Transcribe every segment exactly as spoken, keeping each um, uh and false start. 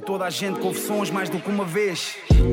toda a gente, confissões mais do que uma vez.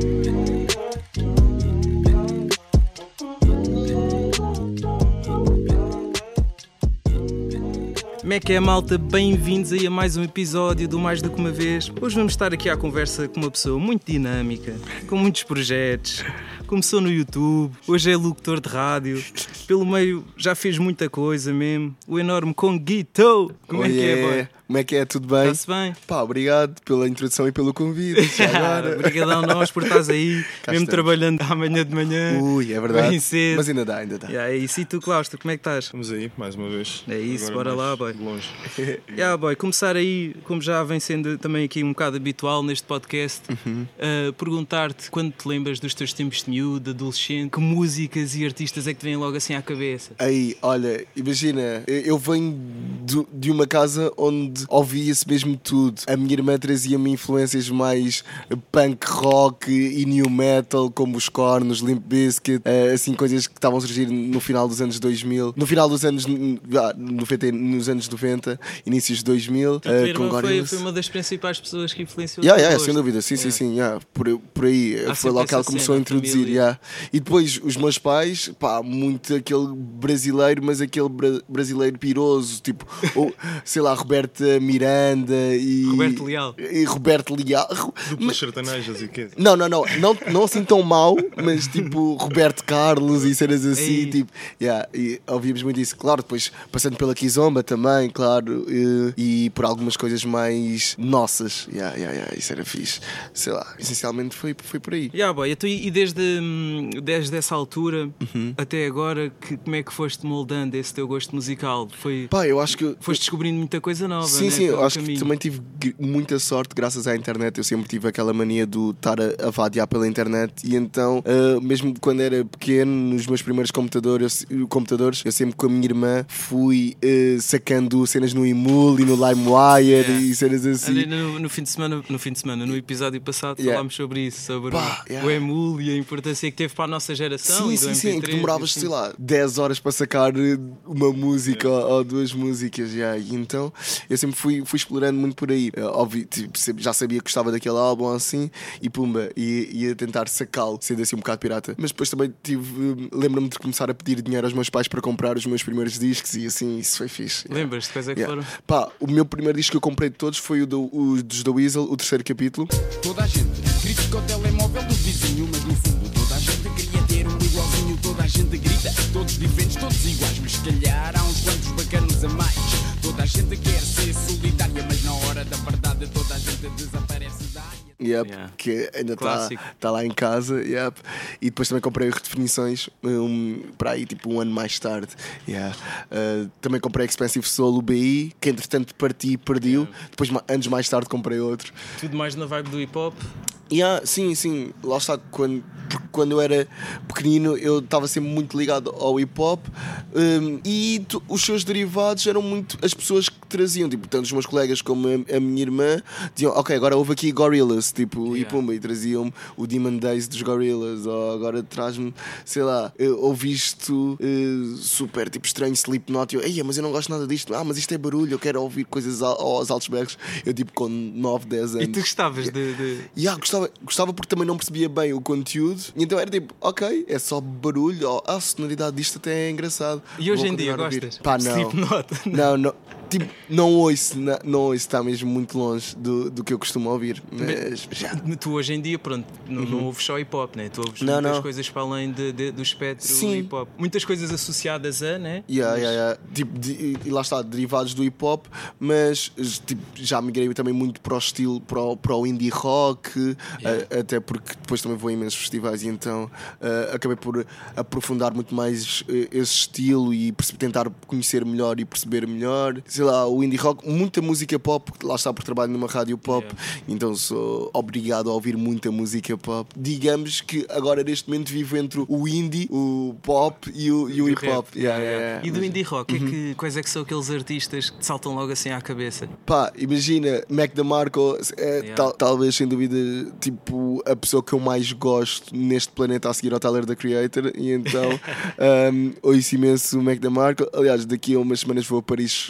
Como é que é, malta? Bem-vindos aí a mais um episódio do Mais do que uma vez. Hoje vamos estar aqui à conversa com uma pessoa muito dinâmica, com muitos projetos. Começou no YouTube, hoje é locutor de rádio, pelo meio já fez muita coisa mesmo. O enorme Conguito. Como oh, é que yeah. é, boy? Como é que é? Tudo bem? Está-se bem? Pá, obrigado pela introdução e pelo convite. Obrigadão nós por estás aí, Cá mesmo estamos. Trabalhando amanhã de manhã. Ui, é verdade. Bem cedo. Mas ainda dá, ainda dá. Yeah, é isso. E tu, Claustro, como é que estás? Vamos aí, mais uma vez. É isso, Agora bora mais lá, boy. de longe. Yeah, boy, começar aí, como já vem sendo também aqui um bocado habitual neste podcast, Uhum. uh, perguntar-te quando te lembras dos teus tempos de miúdo, de adolescente, que músicas e artistas é que te vêm logo assim à cabeça? Aí, olha, imagina, eu venho de, de uma casa onde ouvia-se mesmo tudo. A minha irmã trazia-me influências mais punk rock e new metal, como os Korn, os Limp Bizkit, assim, coisas que estavam a surgir no final dos anos dois mil, no final dos anos ah, noventa, nos anos noventa, inícios de dois mil. A tua uh, irmã com foi, foi uma das principais pessoas que influenciou Yeah, o teu yeah, gosto. sem dúvida, sim, Yeah. sim, sim, yeah. por, por aí Há foi sempre lá que ela essa começou a cena, introduzir. família. Yeah. E depois os meus pais, pá, muito aquele brasileiro, mas aquele bra- brasileiro piroso, tipo, ou, sei lá, Roberta Miranda e Roberto Leal. E Roberto Leal. Duplas sertanejas e quê? Não, não, não, não, não assim tão mau, mas tipo Roberto Carlos e cenas assim, Ei. tipo, yeah, e ouvíamos muito isso, claro, depois passando pela Kizomba também, claro, e, e por algumas coisas mais nossas, yeah, yeah, yeah, isso era fixe, sei lá, essencialmente foi, foi por aí. Yeah, boy, então, e desde, hum, desde essa altura Uhum. até agora, que, como é que foste moldando esse teu gosto musical? Foi, Pá, eu acho que foste descobrindo muita coisa nova, Sim, né, sim, pelo eu acho caminho. que também tive g- muita sorte graças à internet. Eu sempre tive aquela mania de estar a, a vadiar pela internet e então, ah, mesmo quando era pequeno, nos meus primeiros computadores, eu, computadores, eu sempre com a minha irmã fui ah, sacando cenas no Emule e no LimeWire Yeah. e cenas assim. Ali no, no fim de semana, no fim de semana, no episódio passado, Yeah. falámos sobre isso, sobre Pá, o, yeah. o Emule e a importância que teve para a nossa geração. Sim, e do sim, sim, em M P que três, demoravas, assim. sei lá, dez horas para sacar eh, uma música ou, ou duas músicas, yeah. E então eu sempre fui, fui explorando muito por aí. Uh, óbvio, tipo, sempre- já sabia que gostava daquele álbum assim, e pumba, ia, ia tentar sacá-lo, sendo assim um bocado pirata. Mas depois também tive, eh, lembro-me de começar a pedir dinheiro aos meus pais para comprar os meus primeiros discos, e assim, isso foi fixe. yeah. Lembras-te quais é que Yeah. foram? Pá, o meu primeiro disco que eu comprei de todos foi o, do, o dos The Weasel, o terceiro capítulo. Toda a gente critica o telemóvel do vizinho, mas no fundo toda a gente queria ter um igualzinho. Toda a gente grita, todos diferentes, todos iguais, mas se calhar há uns quantos bacanos a mais. Toda a gente quer ser solidária, mas na hora da verdade toda a gente desaparece da área. Yep, Yeah. que ainda está Clássico. tá lá em casa. Yep. E depois também comprei redefinições um, para aí, tipo um ano mais tarde. Yeah. Uh, também comprei Expensive Soul, o B I, que entretanto parti e perdiu. Yeah. Depois, ma- anos mais tarde, comprei outro. Tudo mais na vibe do hip hop. Yeah, sim, sim, lá está. Quando, porque quando eu era pequenino, eu estava sempre muito ligado ao hip hop um, e tu- os seus derivados eram muito as pessoas que traziam, tipo, tanto os meus colegas como a, a minha irmã diziam, ok, agora houve aqui Gorillaz, tipo, e Yeah. pumba, e traziam-me o Demon Days dos Gorillaz, ou agora traz-me, sei lá, eu ouviste uh, super tipo estranho Slipknot, e eu, ei, mas eu não gosto nada disto, ah, mas isto é barulho, eu quero ouvir coisas ao- aos altos berros. Eu, tipo, com nove, dez anos. E tu gostavas de. de... Yeah, gostava, gostava porque também não percebia bem o conteúdo, e então era tipo, ok, é só barulho, ou ah, a sonoridade disto até é engraçado. E hoje Vou em dia continuar a ouvir. gostas? Pá, não. Slipknot. Não, não, tipo, não ouço, não, não ouço, está mesmo muito longe do, do que eu costumo ouvir, mas já. Tu hoje em dia, pronto, não, não ouves só hip hop, né? Tu ouves Não, muitas não. coisas para além de, de- do espectro Sim. hip hop. Muitas coisas associadas a, né? Yeah, Mas- yeah, yeah. Tipo, de- e lá está, derivados do hip hop, mas tipo, já migrei também muito para o estilo, para o, para o indie rock, Yeah. a- até porque depois também vou a imensos festivais e então ah, acabei por aprofundar muito mais eh, esse estilo e perce- tentar conhecer melhor e perceber melhor. Sei lá, o indie rock, muita música pop, lá está, porque trabalho numa rádio pop, Yeah. então sou obrigado a ouvir muita música pop. Digamos que agora neste momento vivo entre o indie, o pop e o, e o do hip hop. rap. Yeah, Yeah, yeah, yeah. yeah. E do Mas- indie rock, é que, quais é que são aqueles artistas que te saltam logo assim à cabeça? Pá, imagina, Mac DeMarco é Yeah. tal- talvez sem dúvida tipo a pessoa que eu mais gosto neste planeta a seguir ao Tyler the Creator, e então um, ouço imenso o Mac DeMarco. Aliás, daqui a umas semanas vou a Paris vê-lo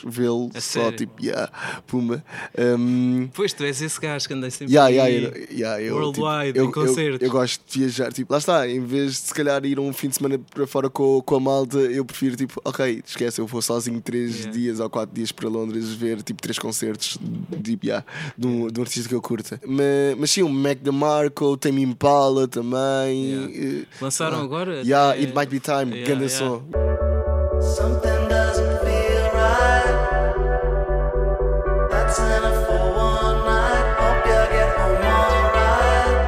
Seattle, A só sério? tipo, yeah, pumba. Um, Pois, tu és esse gajo que anda sempre yeah, aí, yeah, eu- yeah, eu, worldwide, tipo, eu, em concertos. Eu, eu gosto de viajar, tipo, lá está, em vez de se calhar ir um fim de semana para fora com, com a malta, eu prefiro tipo, ok, esquece, eu vou sozinho três Yeah. dias ou quatro dias para Londres ver tipo três concertos de, yeah, de, um, de um artista que eu curta. Mas, mas sim, o Mac DeMarco, Tame Impala também. Yeah. eh, Lançaram ah, agora? Yeah, até- It Might Be Time, Yeah, grande yeah. som. Something doesn't feel right. That's enough for one night. Hope you get home alright.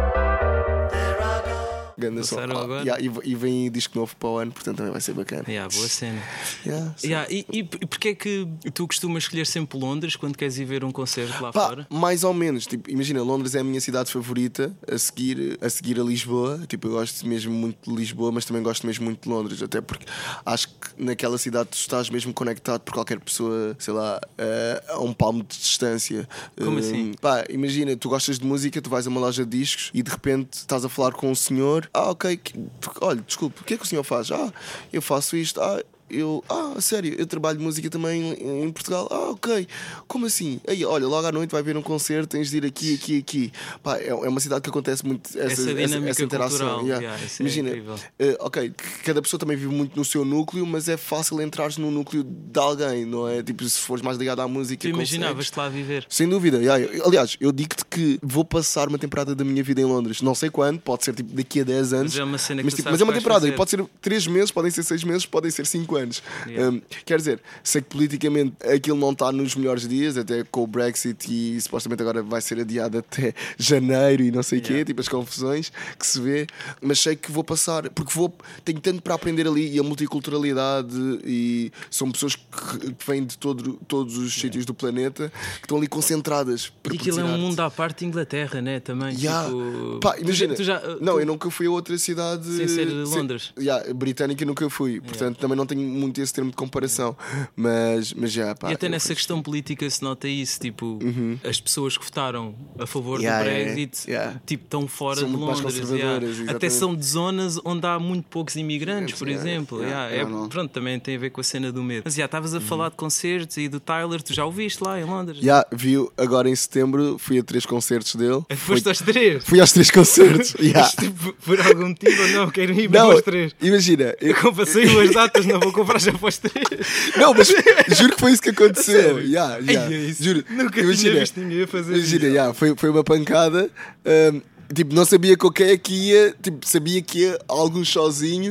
There I go. Grande som. Lançaram Ah, agora? yeah, e, e vem disco novo para o ano, portanto também vai ser bacana. Yeah, boa cena. Yeah, sim. Yeah, e, e porquê é que tu costumas escolher sempre Londres quando queres ir ver um concerto lá Pá, fora? mais ou menos, tipo, imagina, Londres é a minha cidade favorita a seguir, a seguir a Lisboa. Tipo, eu gosto mesmo muito de Lisboa, mas também gosto mesmo muito de Londres, até porque acho que naquela cidade tu estás mesmo conectado por qualquer pessoa, sei lá, a, a um palmo de distância. Como Um, assim? Pá, imagina, tu gostas de música, tu vais a uma loja de discos e de repente estás a falar com um senhor. Ah, ok, que- olha, desculpe, o que é que o senhor faz? Ah, eu faço isto. Ah, eu, ah, a sério, eu trabalho de música também em, em Portugal. Ah, ok, como assim? Aí, olha, logo à noite vai ver um concerto, tens de ir aqui, aqui, aqui. Pá, é, é uma cidade que acontece muito essa, Essa dinâmica essa interação. cultural, Yeah. yeah, isso é Imagina, incrível. eh, ok, que cada pessoa também vive muito no seu núcleo, mas é fácil entrares no núcleo de alguém, não é? Tipo, se fores mais ligado à música, Tu consegues. imaginavas-te lá viver? Sem dúvida, yeah. Eu- aliás, eu digo-te que vou passar uma temporada da minha vida em Londres. Não sei quando, pode ser tipo daqui a dez anos. Mas é uma cena que mas, tu tipo, sabes mas é uma que vais temporada, e fazer. pode ser três meses, podem ser seis meses, podem ser cinco anos. Yeah. Um, quer dizer, sei que politicamente aquilo não está nos melhores dias, até com o Brexit, e supostamente agora vai ser adiado até janeiro e não sei o Yeah. quê, tipo as confusões que se vê. Mas sei que vou passar, porque vou, tenho tanto para aprender ali, e a multiculturalidade, e são pessoas que, que vêm de todo, todos os sítios do planeta que estão ali concentradas. para E aquilo é um produzir mundo arte. à parte de Inglaterra, né? Também. Yeah. Tipo, Pá, tu imagina, já- tu já- não, tu- eu nunca fui a outra cidade Sem ser sem- Londres. Yeah, britânica nunca fui, portanto também não tenho muito esse termo de comparação. Mas, mas já, pá, E até eu nessa fui- questão política se nota isso, tipo, as pessoas que votaram a favor Yeah, do yeah, Brexit, yeah. tipo, estão fora São de muito mais Londres. conservadoras, yeah. Até exatamente. são de zonas onde há muito poucos imigrantes, por Yeah, exemplo. yeah, Yeah, yeah, é- não. pronto, também tem a ver com a cena do medo. Mas já estavas a falar de concertos e do Tyler, tu já o viste lá em Londres? Já, viu, agora em setembro fui a três concertos dele. Foste Foi- aos três? Fui aos três concertos. Yeah. Mas, tipo, por algum motivo ou não? Quero ir Não, para os três. imagina, eu- Eu passei as datas, não vou comprar já para os três. não, mas juro que foi isso que aconteceu. Sério? Yeah, yeah. Ai, é isso. Juro. Nunca Imagina, tinha visto ninguém a fazer Imagina, isso. yeah, foi, foi uma pancada. um, Tipo, não sabia com quem é que ia, tipo, sabia que ia a alguns sozinho,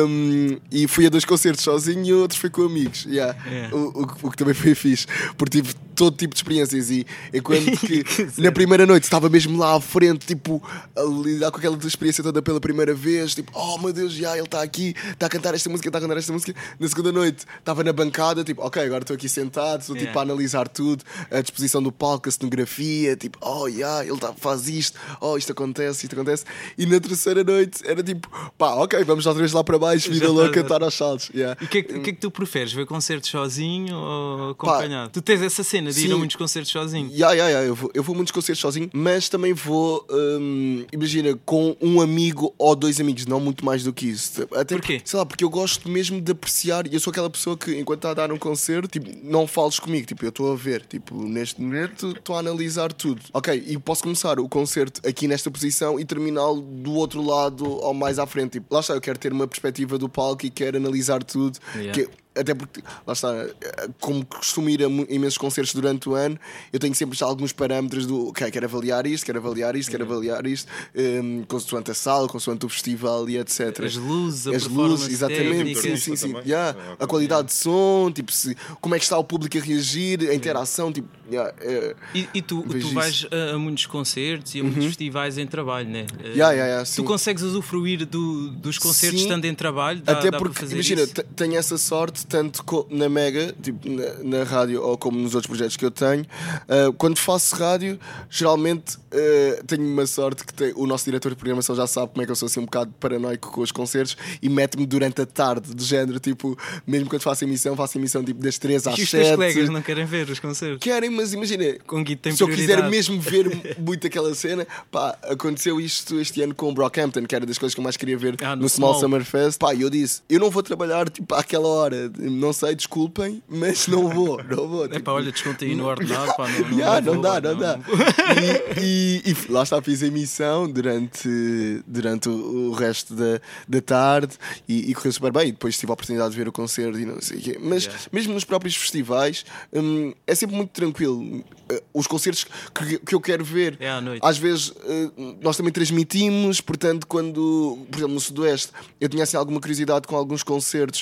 um, e fui a dois concertos sozinho e outros fui com amigos. Yeah. Yeah. O, o, que- o que também foi fixe, porque tive todo tipo de experiências. E enquanto que na primeira noite estava mesmo lá à frente, tipo, a lidar com aquela experiência toda pela primeira vez, tipo, oh meu Deus, já ele está aqui, está a cantar esta música, está a cantar esta música. Na segunda noite estava na bancada, tipo, ok, agora estou aqui sentado, estou tipo, Yeah. a analisar tudo, a disposição do palco, a cenografia, tipo, oh, yeah, ele tá, faz isto, oh, isto acontece, isto acontece. E na terceira noite era tipo, pá, ok, vamos outra vez lá para baixo, vida Já louca, está- cantar aos saltos. Yeah. E o que, é que, o que é que tu preferes? Ver concertos sozinho ou acompanhado? Tu tens essa cena de ir sim. a muitos concertos sozinho? Yeah, yeah, yeah. Eu, vou, eu vou a muitos concertos sozinho, mas também vou, hum, imagina, com um amigo ou dois amigos, não muito mais do que isso. Até Porquê? porque, sei lá, porque eu gosto mesmo de apreciar, e eu sou aquela pessoa que, enquanto está a dar um concerto, tipo, não fales comigo, tipo, eu estou a ver, tipo, neste momento estou a analisar tudo. Ok, e posso começar o concerto aqui nesta posição e terminá-lo do outro lado ou mais à frente. Tipo, lá está, eu quero ter uma perspectiva do palco e quero analisar tudo. Yeah. Que, até porque, lá está, como costumo ir a mu- imensos concertos durante o ano, eu tenho sempre já alguns parâmetros do ok, quero avaliar isto, quero avaliar isto, quero avaliar isto, um, consoante a sala, consoante o festival e etcétera. As luzes, a As performance luzes, exatamente, técnica. sim, sim, sim. Também. Yeah. Ah, ok. A qualidade de som, tipo, se, como é que está o público a reagir, a interação, tipo, yeah, é- E, e tu, Vejo tu vais a, a muitos concertos e a muitos festivais em trabalho, né? Eh, Yeah, yeah, yeah, tu sim. consegues usufruir do, dos concertos Sim. estando em trabalho? Dá, Até dá para porque, fazer imagina, isso? te- tenho essa sorte, tanto co- na Mega, tipo, na, na rádio, ou como nos outros projetos que eu tenho. Uh, quando faço rádio, geralmente uh, tenho uma sorte que tem- o nosso diretor de programação já sabe como é que eu sou assim um bocado paranoico com os concertos e mete-me durante a tarde, de género, tipo, mesmo quando faço emissão, faço emissão tipo das três às E os teus sete. colegas não querem ver os concertos? Querem mas imagina, Com Guito tem se eu quiser prioridade. mesmo ver muito aquela cena, pá, aconteceu isto este ano com o Brockhampton, que era das coisas que eu mais queria ver Ah, no, no Small Small. Summer Fest. Pá, e eu disse, eu não vou trabalhar tipo àquela hora, não sei, desculpem, mas não vou, não vou. É tipo, pá, olha, desconta aí no ordenado, pá, não, não, Yeah, não, vou, dá, pá, não, dá. E, e- e lá está, fiz a emissão durante, durante o, o resto da, da tarde e, e correu super bem. E depois tive a oportunidade de ver o concerto e não sei o quê. Mas Yeah. mesmo nos próprios festivais, hum, é sempre muito tranquilo. Uh, Os concertos que, que eu quero ver, É à noite. às vezes uh, nós também transmitimos. Portanto, quando, por exemplo, no Sudoeste, eu tinha assim alguma curiosidade com alguns concertos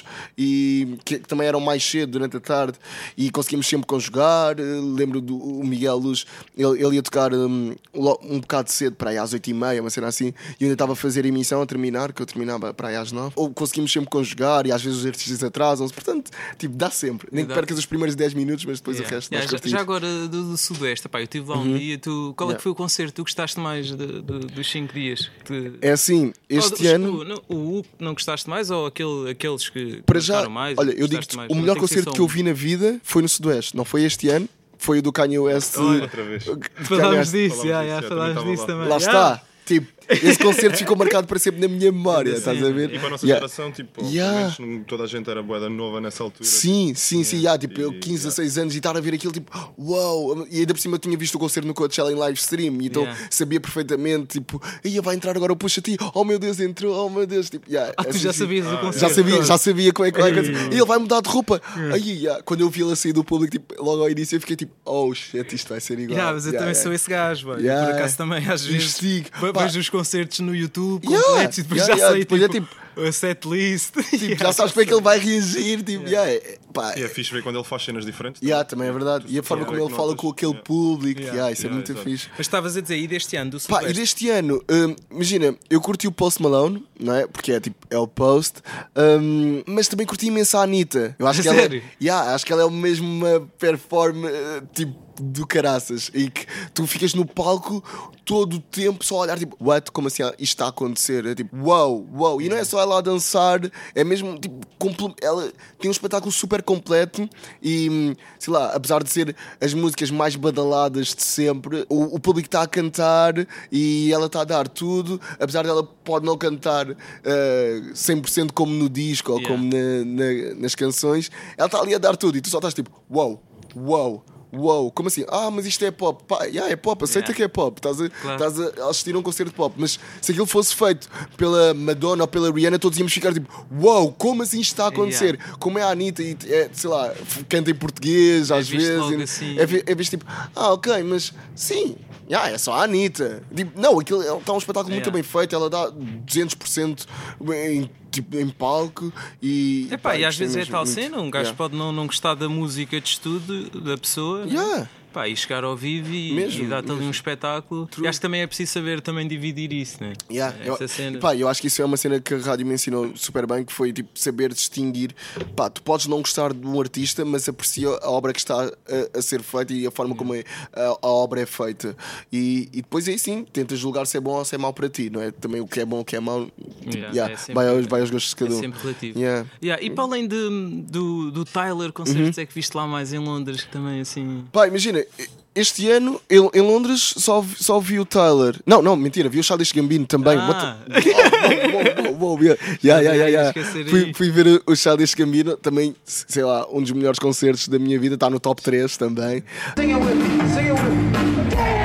e que, que também eram mais cedo durante a tarde e conseguimos sempre conjugar. Uh, Lembro do o Miguel Luz, ele, ele ia tocar um, lo- um bocado cedo, para aí às oito e meia, uma cena assim, e eu ainda estava a fazer a emissão a terminar, que eu terminava para aí às nove. Ou conseguimos sempre conjugar e às vezes os artistas atrasam-se. Portanto, tipo, dá sempre. Nem que Dá. percas os primeiros dez minutos, mas depois Yeah. o resto Yeah, nós já, curtimos. já agora do, do Sudoeste, pá, eu estive lá um dia. Tu, qual é Yeah. que foi o concerto que tu gostaste mais de- de- dos cinco dias? Que te- É assim, este Qual- ano... O, não, o U não gostaste mais ou aquele, aqueles que Para já, gostaram mais? olha, eu gostaste digo-te, mais? o Não melhor tem que ser concerto só que eu um. vi na vida foi no Sudoeste. Não foi este ano, foi o do Kanye West. Olha, Outra vez. Falámos Kanye- disso, Falámos já, disso, já, já, falámos também disso estava também. Lá Yeah. está. Tipo, esse concerto ficou marcado para sempre na minha memória, Sim, estás a ver? E para a nossa Yeah. geração, tipo, Yeah. pelo menos não- toda a gente era boeda nova nessa altura. Sim, sim, sim, yeah, tipo, eu E- quinze, yeah. dezasseis anos e estar a ver aquilo, tipo, uau! E ainda por cima eu tinha visto o concerto no Coachella em live stream, e então Yeah. sabia perfeitamente, tipo, ia vai entrar agora o Pusha T, oh meu Deus, entrou, oh meu Deus, tipo, yeah, Ah, tu assim, já assim, sabias do Ah, concerto? Já sabia, já sabia como é que vai Ei. acontecer. E ele vai mudar de roupa. Aí, yeah, quando eu vi ele a sair do público, tipo, logo ao início, eu fiquei tipo, oh shit, isto vai ser igual. Yeah, mas eu Yeah, também yeah. sou esse gajo, velho. Yeah. Por acaso também às vezes Investigo. ve- Pá. vejo os concertos no YouTube Yeah. completos e depois Yeah, já yeah, sei depois é tipo, a setlist. Tipo, já sabes como é que ele vai reagir. Tipo, yeah, é- pá, E é fixe ver quando ele faz cenas diferentes. yeah, também é verdade. E a forma Yeah, como ele fala notas. com aquele Yeah. público, Yeah. yeah, isso é Yeah, muito exato. fixe. Mas estavas a dizer aí deste ano do Pá, e Sudoeste. deste ano, hum, imagina, eu curti o Post Malone, não é? Porque é tipo, é o Post, hum, mas também curti imenso a Anitta. Eu acho A que ela, sério? yeah, acho que ela é mesmo uma performance eh, tipo do caraças e que tu ficas no palco todo o tempo só a olhar tipo, what? Como assim ah, isto está a acontecer? É tipo, wow, wow. E não é só ela a dançar, é mesmo tipo, comple- ela tem um espetáculo super completo e hum, sei lá, apesar de ser as músicas mais badaladas de sempre, o, o público está a cantar e ela está a dar tudo, apesar dela pode não cantar eh, cem por cento como no disco ou Yeah. como na- na- nas canções, ela está ali a dar tudo e tu só estás tipo, wow, wow. Uou, como assim? Ah, mas isto é pop. Pá, yeah, é pop, aceita Yeah. que é pop. Estás a, Claro. estás a assistir a um concerto de pop. Mas se aquilo fosse feito pela Madonna ou pela Rihanna, todos íamos ficar tipo, uou, como assim isto está a acontecer? Yeah. Como é a Anitta e é, sei lá, canta em português às visto vezes. logo e- assim. É, vi- é visto tipo, ah, ok, mas sim, yeah, é só a Anitta. Tipo, não, aquilo está um espetáculo muito Yeah. bem feito, ela dá duzentos por cento em, tipo, em palco e. Epá, pá, e às gostei vezes é mesmo tal muito. cena, um gajo Yeah. pode não, não gostar da música de estudo da pessoa, né? Yeah. Pá, e chegar ao vivo e, Mesmo, e dar-te ali um mesmo. espetáculo. True. E acho que também é preciso saber também dividir isso, né? Yeah, Essa eu, cena. pá, eu acho que isso é uma cena que a rádio me ensinou super bem, que foi tipo saber distinguir. Pá, tu podes não gostar de um artista, mas aprecia a obra que está a, a ser feita e a forma como é, a, a obra é feita. E, e depois aí sim, tentas julgar se é bom ou se é mau para ti, não é? Também o que é bom, o que é mau, tipo, Yeah, yeah, é sempre- vai, aos, vai aos gostos de É cada um. sempre relativo. Yeah. Yeah, E para além de, do, do Tyler, concertos é que viste lá mais em Londres, que também assim. Pá, imagina, este ano em, em Londres só, vi- só vi o Tyler. Não, não, mentira, vi o Childish Gambino também. Ah. What the- Uou, uou, uou, yeah. Yeah, yeah, yeah, yeah. Esquecer Fui, aí. fui ver o Childish Gambino, também, sei lá, um dos melhores concertos da minha vida, está no top três também. Sing it with me, sing it with me.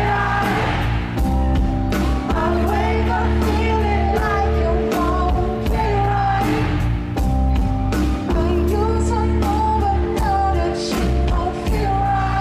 I wake up feeling like you won't be right. I use up all the noted shit, I feel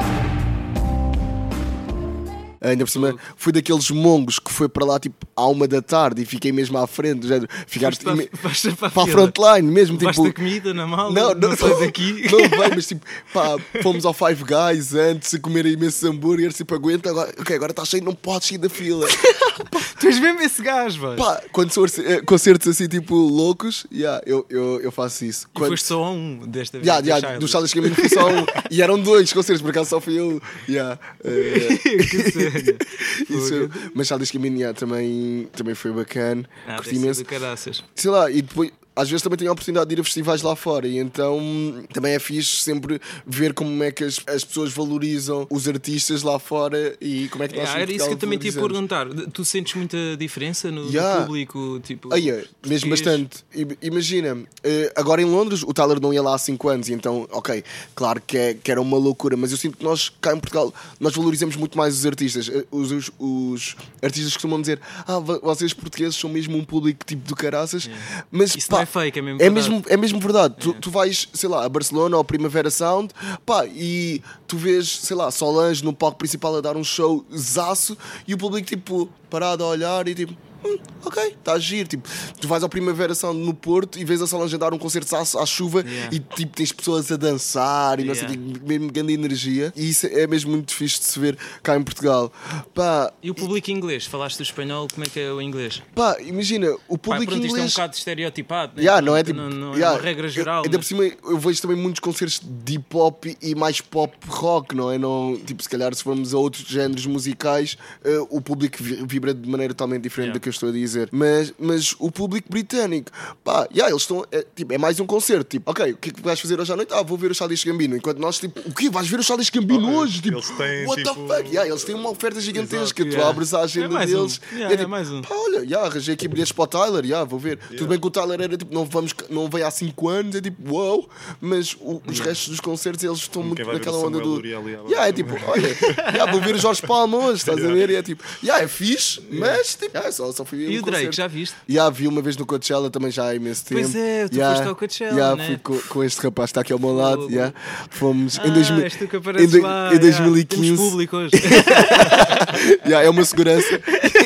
right. Ainda por cima, fui daqueles mongos que foi para lá tipo à uma da tarde e fiquei mesmo à frente, do género, ficar Foste para- ime- foste para a para a fila. frontline mesmo. Levaste Tipo, a comida na mala? Não, não, sai daqui. Não veio, mas tipo, pá, fomos ao Five Guys antes a comer imensos hambúrgueres, tipo, aguenta, agora, ok, agora está cheio, não podes sair da fila. Tu és mesmo esse gajo, velho. Pá, quando são eh, concertos assim, tipo, loucos, yeah, eu, eu, eu faço isso. E Quando, foste só a um desta vez. yeah, do yeah, Childish. do Childish Gambino fui só um, e eram dois concertos, por acaso só fui eu. Yeah, eh, Que cena. isso, mas Childish Gambino yeah, também, também foi bacana, Ah, curti deve ser imenso. do caraças. Sei lá, e depois às vezes também tenho a oportunidade de ir a festivais lá fora e então também é fixe sempre ver como é que as, as pessoas valorizam os artistas lá fora e como é que nós É, era isso que eu também te ia valorizamos. perguntar. Tu sentes muita diferença no, no Yeah. público? Tipo, Aí, é, mesmo português? bastante. I- Imagina, eh, agora em Londres o Tyler não ia lá há cinco anos, e então, ok, claro que, é, que era uma loucura, mas eu sinto que nós cá em Portugal nós valorizamos muito mais os artistas. Eh, Os, os, os artistas costumam dizer: ah, vo- vocês portugueses são mesmo um público tipo do caraças, mas Isso pá, não é fake, é mesmo é verdade. mesmo, é mesmo verdade. Tu, tu vais, sei lá, a Barcelona ou a Primavera Sound, pá, e tu vês, sei lá, Solange no palco principal a dar um show zaço e o público tipo parado a olhar e tipo. Hum, ok, está a giro. Tipo, tu vais ao Primavera Sound no Porto e vês a Solange a dar um concerto à, à chuva Yeah. e tipo, tens pessoas a dançar e não sei o Yeah. quê, mesmo grande energia. E isso é mesmo muito fixe de se ver cá em Portugal. Pá, E o público inglês? Falaste do espanhol, como é que é o inglês? pá imagina, o Pá, público pronto, isto é um inglês. bocado estereotipado, né? Yeah, não é, Pronto, tipo, não, não yeah, é uma regra geral. eu- Ainda por mas- cima, eu vejo também muitos concertos de hip hop e mais pop rock, não é? Não, tipo, se calhar, se formos a outros géneros musicais, eh, o público vi- vibra de maneira totalmente diferente Yeah. do que eu estou a dizer. Mas, mas o público britânico, pá, yeah, eles estão. É, tipo, é mais um concerto. Tipo, ok, o que é que vais fazer hoje à noite? Ah, vou ver o Childish Gambino. Enquanto nós, tipo, o quê? Vais ver o Childish Gambino Oh, hoje? Tipo, eles têm, what tipo- the fuck? Yeah, eles têm uma oferta gigantesca. Tu Yeah. abres a agenda É mais um. deles. Yeah, e é tipo, mais um. pá, olha, yeah, arranjei aqui bilhetes para o Tyler, yeah, vou ver. Tudo bem que o Tyler era tipo, não, vamos, não veio há cinco anos, é tipo, wow, mas o- os restos dos concertos eles estão muito Quem vai ver naquela o onda Samuel do. Luria ali à Yeah, é tipo, olha, yeah, vou ver o Jorge Palma hoje, estás a Yeah. ver? E é tipo, yeah, é fixe, mas tipo, yeah, só, só fui a um E o Drake, concerto. já viste? Yeah, vi uma vez no Coachella também já há imenso tempo. Pois é, tu Yeah, foste ao Coachella, yeah, né? fui com, com este rapaz que está aqui ao meu lado. Fogo. Yeah. Fomos em, Ah, dois mil, és tu que em, apareces do- lá, em yeah. dois mil e Temos quinze. público hoje. Yeah, é uma segurança.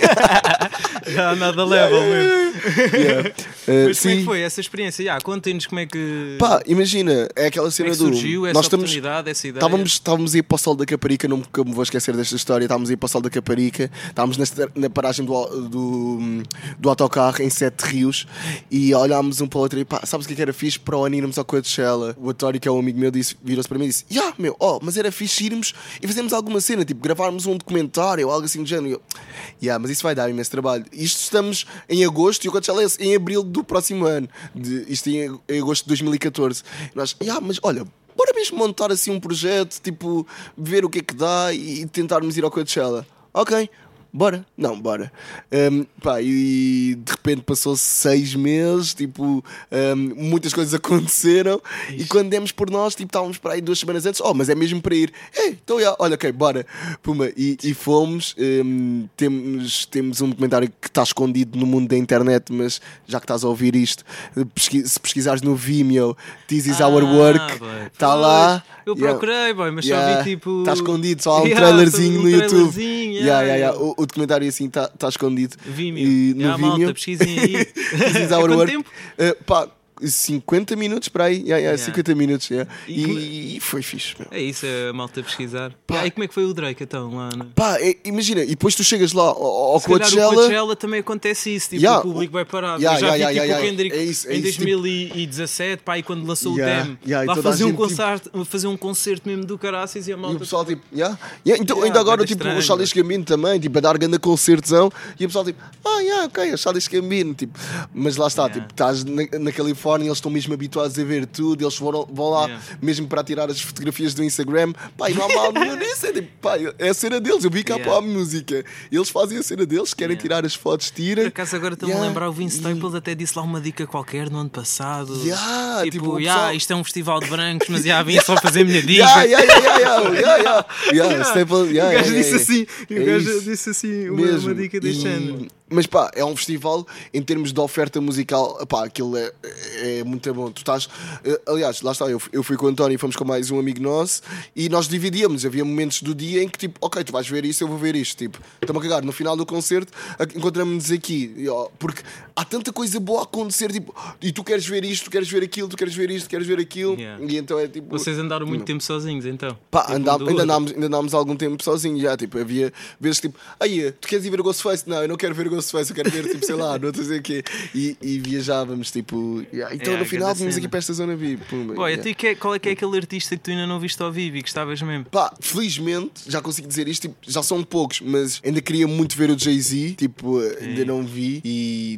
Já nada level mesmo. Yeah. Uh, Mas como é que sim. foi essa experiência? Yeah, conta-nos como é que, Pá, imagina, é aquela como cena é que do. surgiu essa nós estamos, oportunidade, essa ideia. Estávamos, estávamos a ir para o Sol da Caparica, nunca me vou esquecer desta história. Estávamos a ir para o Sol da Caparica, estávamos nesta, na paragem do, do, do autocarro em Sete Rios e olhámos um para o outro e pá, sabes o que é que era fixe para o ano irmos ao Coachella? O Atório, que é um amigo meu, disse, virou-se para mim e disse: Ya, meu, oh, mas era fixe irmos e fazermos alguma cena, tipo gravarmos um documentário ou algo assim do género. E eu, Ya, mas isso vai dar imenso trabalho. Isto estamos em agosto e o Coachella é em abril do próximo ano, de, isto em, em agosto de dois mil e catorze. E nós, ya, mas olha. Bora mesmo montar assim um projeto, tipo, ver o que é que dá e tentarmos ir ao Coachella. Ok, bora. Não, bora. Um, pá, e de repente passou seis meses, tipo, um, muitas coisas aconteceram e quando demos por nós, tipo, estávamos para aí duas semanas antes, oh, mas é mesmo para ir. Ei, então, já, olha, ok, bora. Puma, e, e fomos, um, temos, temos um documentário que está escondido no mundo da internet, mas já que estás a ouvir isto, pesqui- se pesquisares no Vimeo, This is Our Work, boy. está Pois, lá. Eu Yeah. procurei, boy, mas Yeah. só vi tipo. Está escondido, só há um Yeah, trailerzinho só no um YouTube. trailerzinho, Yeah, yeah, yeah, yeah. yeah. O, o documentário assim está tá escondido. Vimeo. E no Yeah, Vimeo. malta, pesquisem aí. This is É Our quanto Work. tempo? Uh, pá, cinquenta minutos para aí. Yeah, yeah, Yeah. cinquenta minutos. Yeah. E E, como- e foi fixe. Meu. É isso, é a malta a pesquisar. Pá. Ah, e como é que foi o Drake então lá? No... Pá, é- imagina, e depois tu chegas lá ao, ao Se calhar o Coachella. Coachella também acontece isso, tipo, Yeah, o público vai parar. yeah, Eu já yeah, vi yeah, tipo, yeah, o Kendrick é isso, é em isso, dois mil e dezassete, pá, e quando lançou Yeah, o Damn, yeah, e lá toda a fazer um, gente, tipo- concerto, fazer um concerto mesmo do caraças e a E o malta. pessoal tipo, yeah. Yeah, então Yeah, ainda agora bué da tipo, estranho, o Childish Gambino também, tipo, a dar grande concertozão e o pessoal tipo, ah, yeah, ok, é o Childish Gambino, tipo, mas lá está, Yeah. tipo, estás na, na Califórnia, eles estão mesmo habituados a ver tudo, eles vão, vão lá Yeah. mesmo para tirar as fotografias do Instagram, pá, e não há mal nenhum nisso, é tipo, pá, é a cena deles, eu vi cá Yeah. para a música, eles fazem a cena deles, querem Yeah. tirar as fotos, tiram. Por acaso agora estou-me Yeah. a lembrar, o Vince E- Staples até disse lá uma dica qualquer no ano passado. Yeah, tipo, tipo, o yeah, pessoal- isto é um festival de brancos, mas já vim só fazer a minha dica. Yeah, yeah, yeah, yeah, yeah, yeah, yeah, yeah, Yeah. Staple, yeah, o gajo yeah, disse yeah. assim, e o É gajo isso. disse assim uma, Mesmo. uma dica deste E- ano. Mas pá, é um festival em termos de oferta musical, pá, aquilo é, é muito bom. Tu estás, eh, aliás, lá está, eu, eu fui com o António e fomos com mais um amigo nosso e nós dividíamos. Havia momentos do dia em que tipo, ok, tu vais ver isso, eu vou ver isto. Tipo, estamos a cagar. No final do concerto, a- encontramos-nos aqui, e, ó, porque há tanta coisa boa a acontecer. Tipo, e tu queres ver isto, tu queres ver aquilo, tu queres ver isto, tu queres ver aquilo. Yeah. E então é tipo. Vocês andaram muito tempo sozinhos então? Pá, Tipo, andá- um do ainda, outro. andámos, ainda andámos algum tempo sozinhos já, tipo, havia vezes tipo, aí, tu queres ir ver o Ghostface? Não, eu não quero ver o Ghostface, eu quero ver, tipo, sei lá, não estou a dizer o quê. E, e viajávamos, tipo, yeah. Então É, no final grande vimos cena. aqui para esta zona V I P. Pumba, Boy, yeah. a ti que é- qual é que é aquele artista que tu ainda não viste ao vivo e que gostavas mesmo? Pá, felizmente, já consigo dizer isto, tipo, já são poucos, mas ainda queria muito ver o Jay-Z, tipo, ainda não vi e tipo,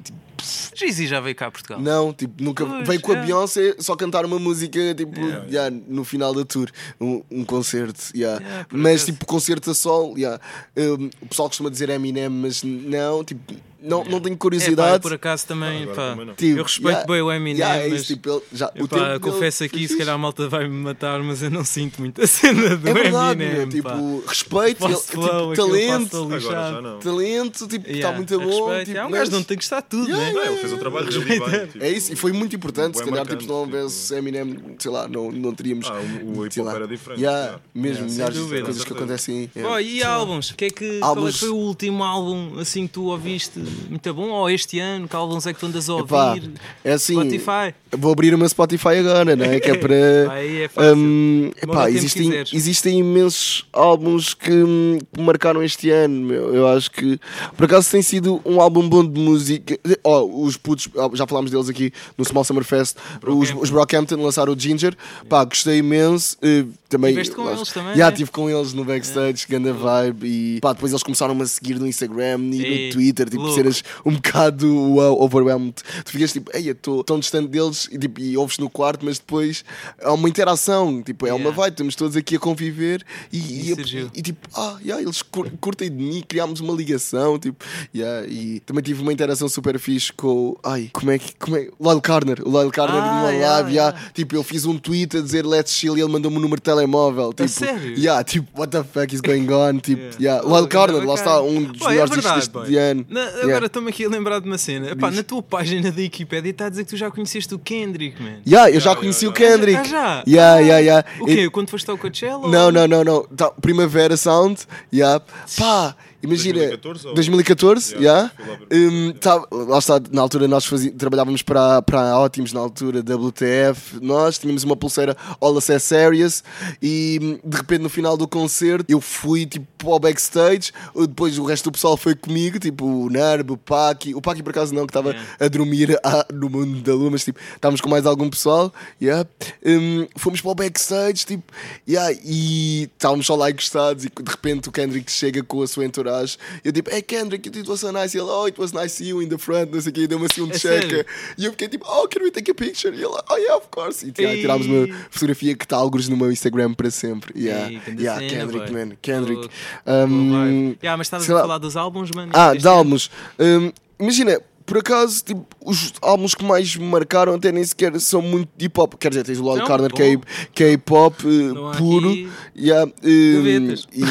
Jay-Z já veio cá a Portugal. Não, tipo, nunca Pois, veio com a é. Beyoncé só cantar uma música tipo, Yeah. yeah, no final da tour, um, um concerto. Yeah. Yeah, por mas acaso. tipo, concerto a sol, yeah. Um, o pessoal costuma dizer Eminem, mas não, tipo, não, não tenho É, pá, eu curiosidade. por acaso também, Agora pá, também não. Tipo, eu respeito yeah, bem o Eminem, yeah, é mas isso, tipo, ele já, o epá, tempo confesso dele aqui, foi se calhar a fixe. malta vai me matar, mas eu não sinto muito a cena do É verdade, Eminem. meu, tipo, pá. respeito, ele, Fast tipo, flow, aquele talento, fast Agora já lixado. não. talento, tipo, está Yeah, muito eu bom. respeito. Tipo, É um mas- gajo não tem que estar tudo, Yeah, né? Não, ele fez o trabalho dele e bem. tipo, É isso, e foi muito importante. Se bué calhar, marcante, tipo, se não tipo- houvesse Eminem, sei lá, não, não teríamos. Ah, o, o hip sei hop lá. era diferente. Yeah, yeah. mesmo, Yeah, sem milhares de dúvida. coisas que Certeza. acontecem. Pô, Yeah. e álbuns? Que é que, qual é Álbuns- que foi o último álbum assim que tu ouviste muito bom? Ou este ano? Que álbuns é que tu andas a Epá, ouvir? é assim, Spotify? vou abrir o meu Spotify agora, não é? Que é para. Aí é fácil. Hum, Bora epá, o tempo que existem, quiseres. existem imensos álbuns que, hum, que marcaram este ano. Meu. Eu acho que por acaso tem sido um álbum bom de música. Oh, os putos, já falámos deles aqui no Small Summer Fest. Os, os Brockhampton lançaram o Ginger. Pá, gostei imenso. Eh, também, Tiveste com acho- eles também, Já né? estive com eles no backstage, ganda vibe. E pá, depois eles começaram a seguir no Instagram e Ei, no Twitter. Tipo, louco. cenas um bocado uh, overwhelmed. Tu ficas tipo, ei, eu estou tão distante deles e, tipo, e ouves no quarto, mas depois há uma interação, tipo, é uma Yeah. vibe, estamos todos aqui a conviver e, e, E surgiu. e, tipo, ah, yeah, eles cur- curtem de mim, criámos uma ligação, tipo, yeah, e também tive uma interação super fixe com o, ai, como é que, como é, o Lyle Carner, o Lyle Carner Ah, numa yeah, live, yeah. yeah, tipo, eu fiz um tweet a dizer let's chill e ele mandou-me o número de telemóvel, tipo, sério? yeah, tipo, what the fuck is going on, tipo, Yeah. yeah, Oh, Lyle Carner, bacana. lá está, um dos Pô, é melhores verdade, discos pô. deste ano. Na- Yeah. agora estou-me aqui a lembrar de uma cena. Epá, Diz. na tua página da Wikipédia está a dizer que tu já conheceste o Kendrick, man. Yeah, eu já Yeah, conheci yeah, o Kendrick. Ah, já? Yeah, yeah, yeah. O quê? Quando foste ao Coachella? Não, ou- não, não, não. Tá, Primavera Sound, yeah. Pá, imagina. dois mil e catorze ou- dois mil e catorze, Yeah, yeah. fui lá ver. Hum, tá, lá está, na altura nós fazí- trabalhávamos para, para a Ótimos, na altura, W T F. Nós tínhamos uma pulseira All Access Areas e hum, de repente no final do concerto eu fui tipo para o backstage. Depois o resto do pessoal foi comigo, tipo o Nerb, o Paki. O Paki por acaso não, que estava Yeah. a dormir ah, no mundo da lua, mas tipo, estávamos com mais algum pessoal. Yeah. Hum, fomos para o backstage, tipo, yeah, e estávamos só lá encostados. E de repente o Kendrick chega com a sua entourage. Eu tipo, hey Kendrick, it was so nice. E ele, oh, it was nice to see you in the front. Não sei o quê, deu-me assim um É check. sério? E eu fiquei tipo, oh, can we take a picture? E ele, oh, yeah, of course. E yeah, Ei. tirámos uma fotografia que está alguns no meu Instagram para sempre. Yeah, Ei, grande yeah, cena, Kendrick, boy. man, Kendrick. Boa Um, vibe. Yeah, mas estavas sei a lá. falar dos álbuns, mano. Ah, Este de ano? álbuns. Hum, imagina, por acaso, tipo, os álbuns que mais me marcaram até nem sequer são muito de hip hop. Quer dizer, tens o Lyle Não, Carner bom. que é, que é hip hop uh, Não há puro. aqui Yeah, hum, gavetas. e...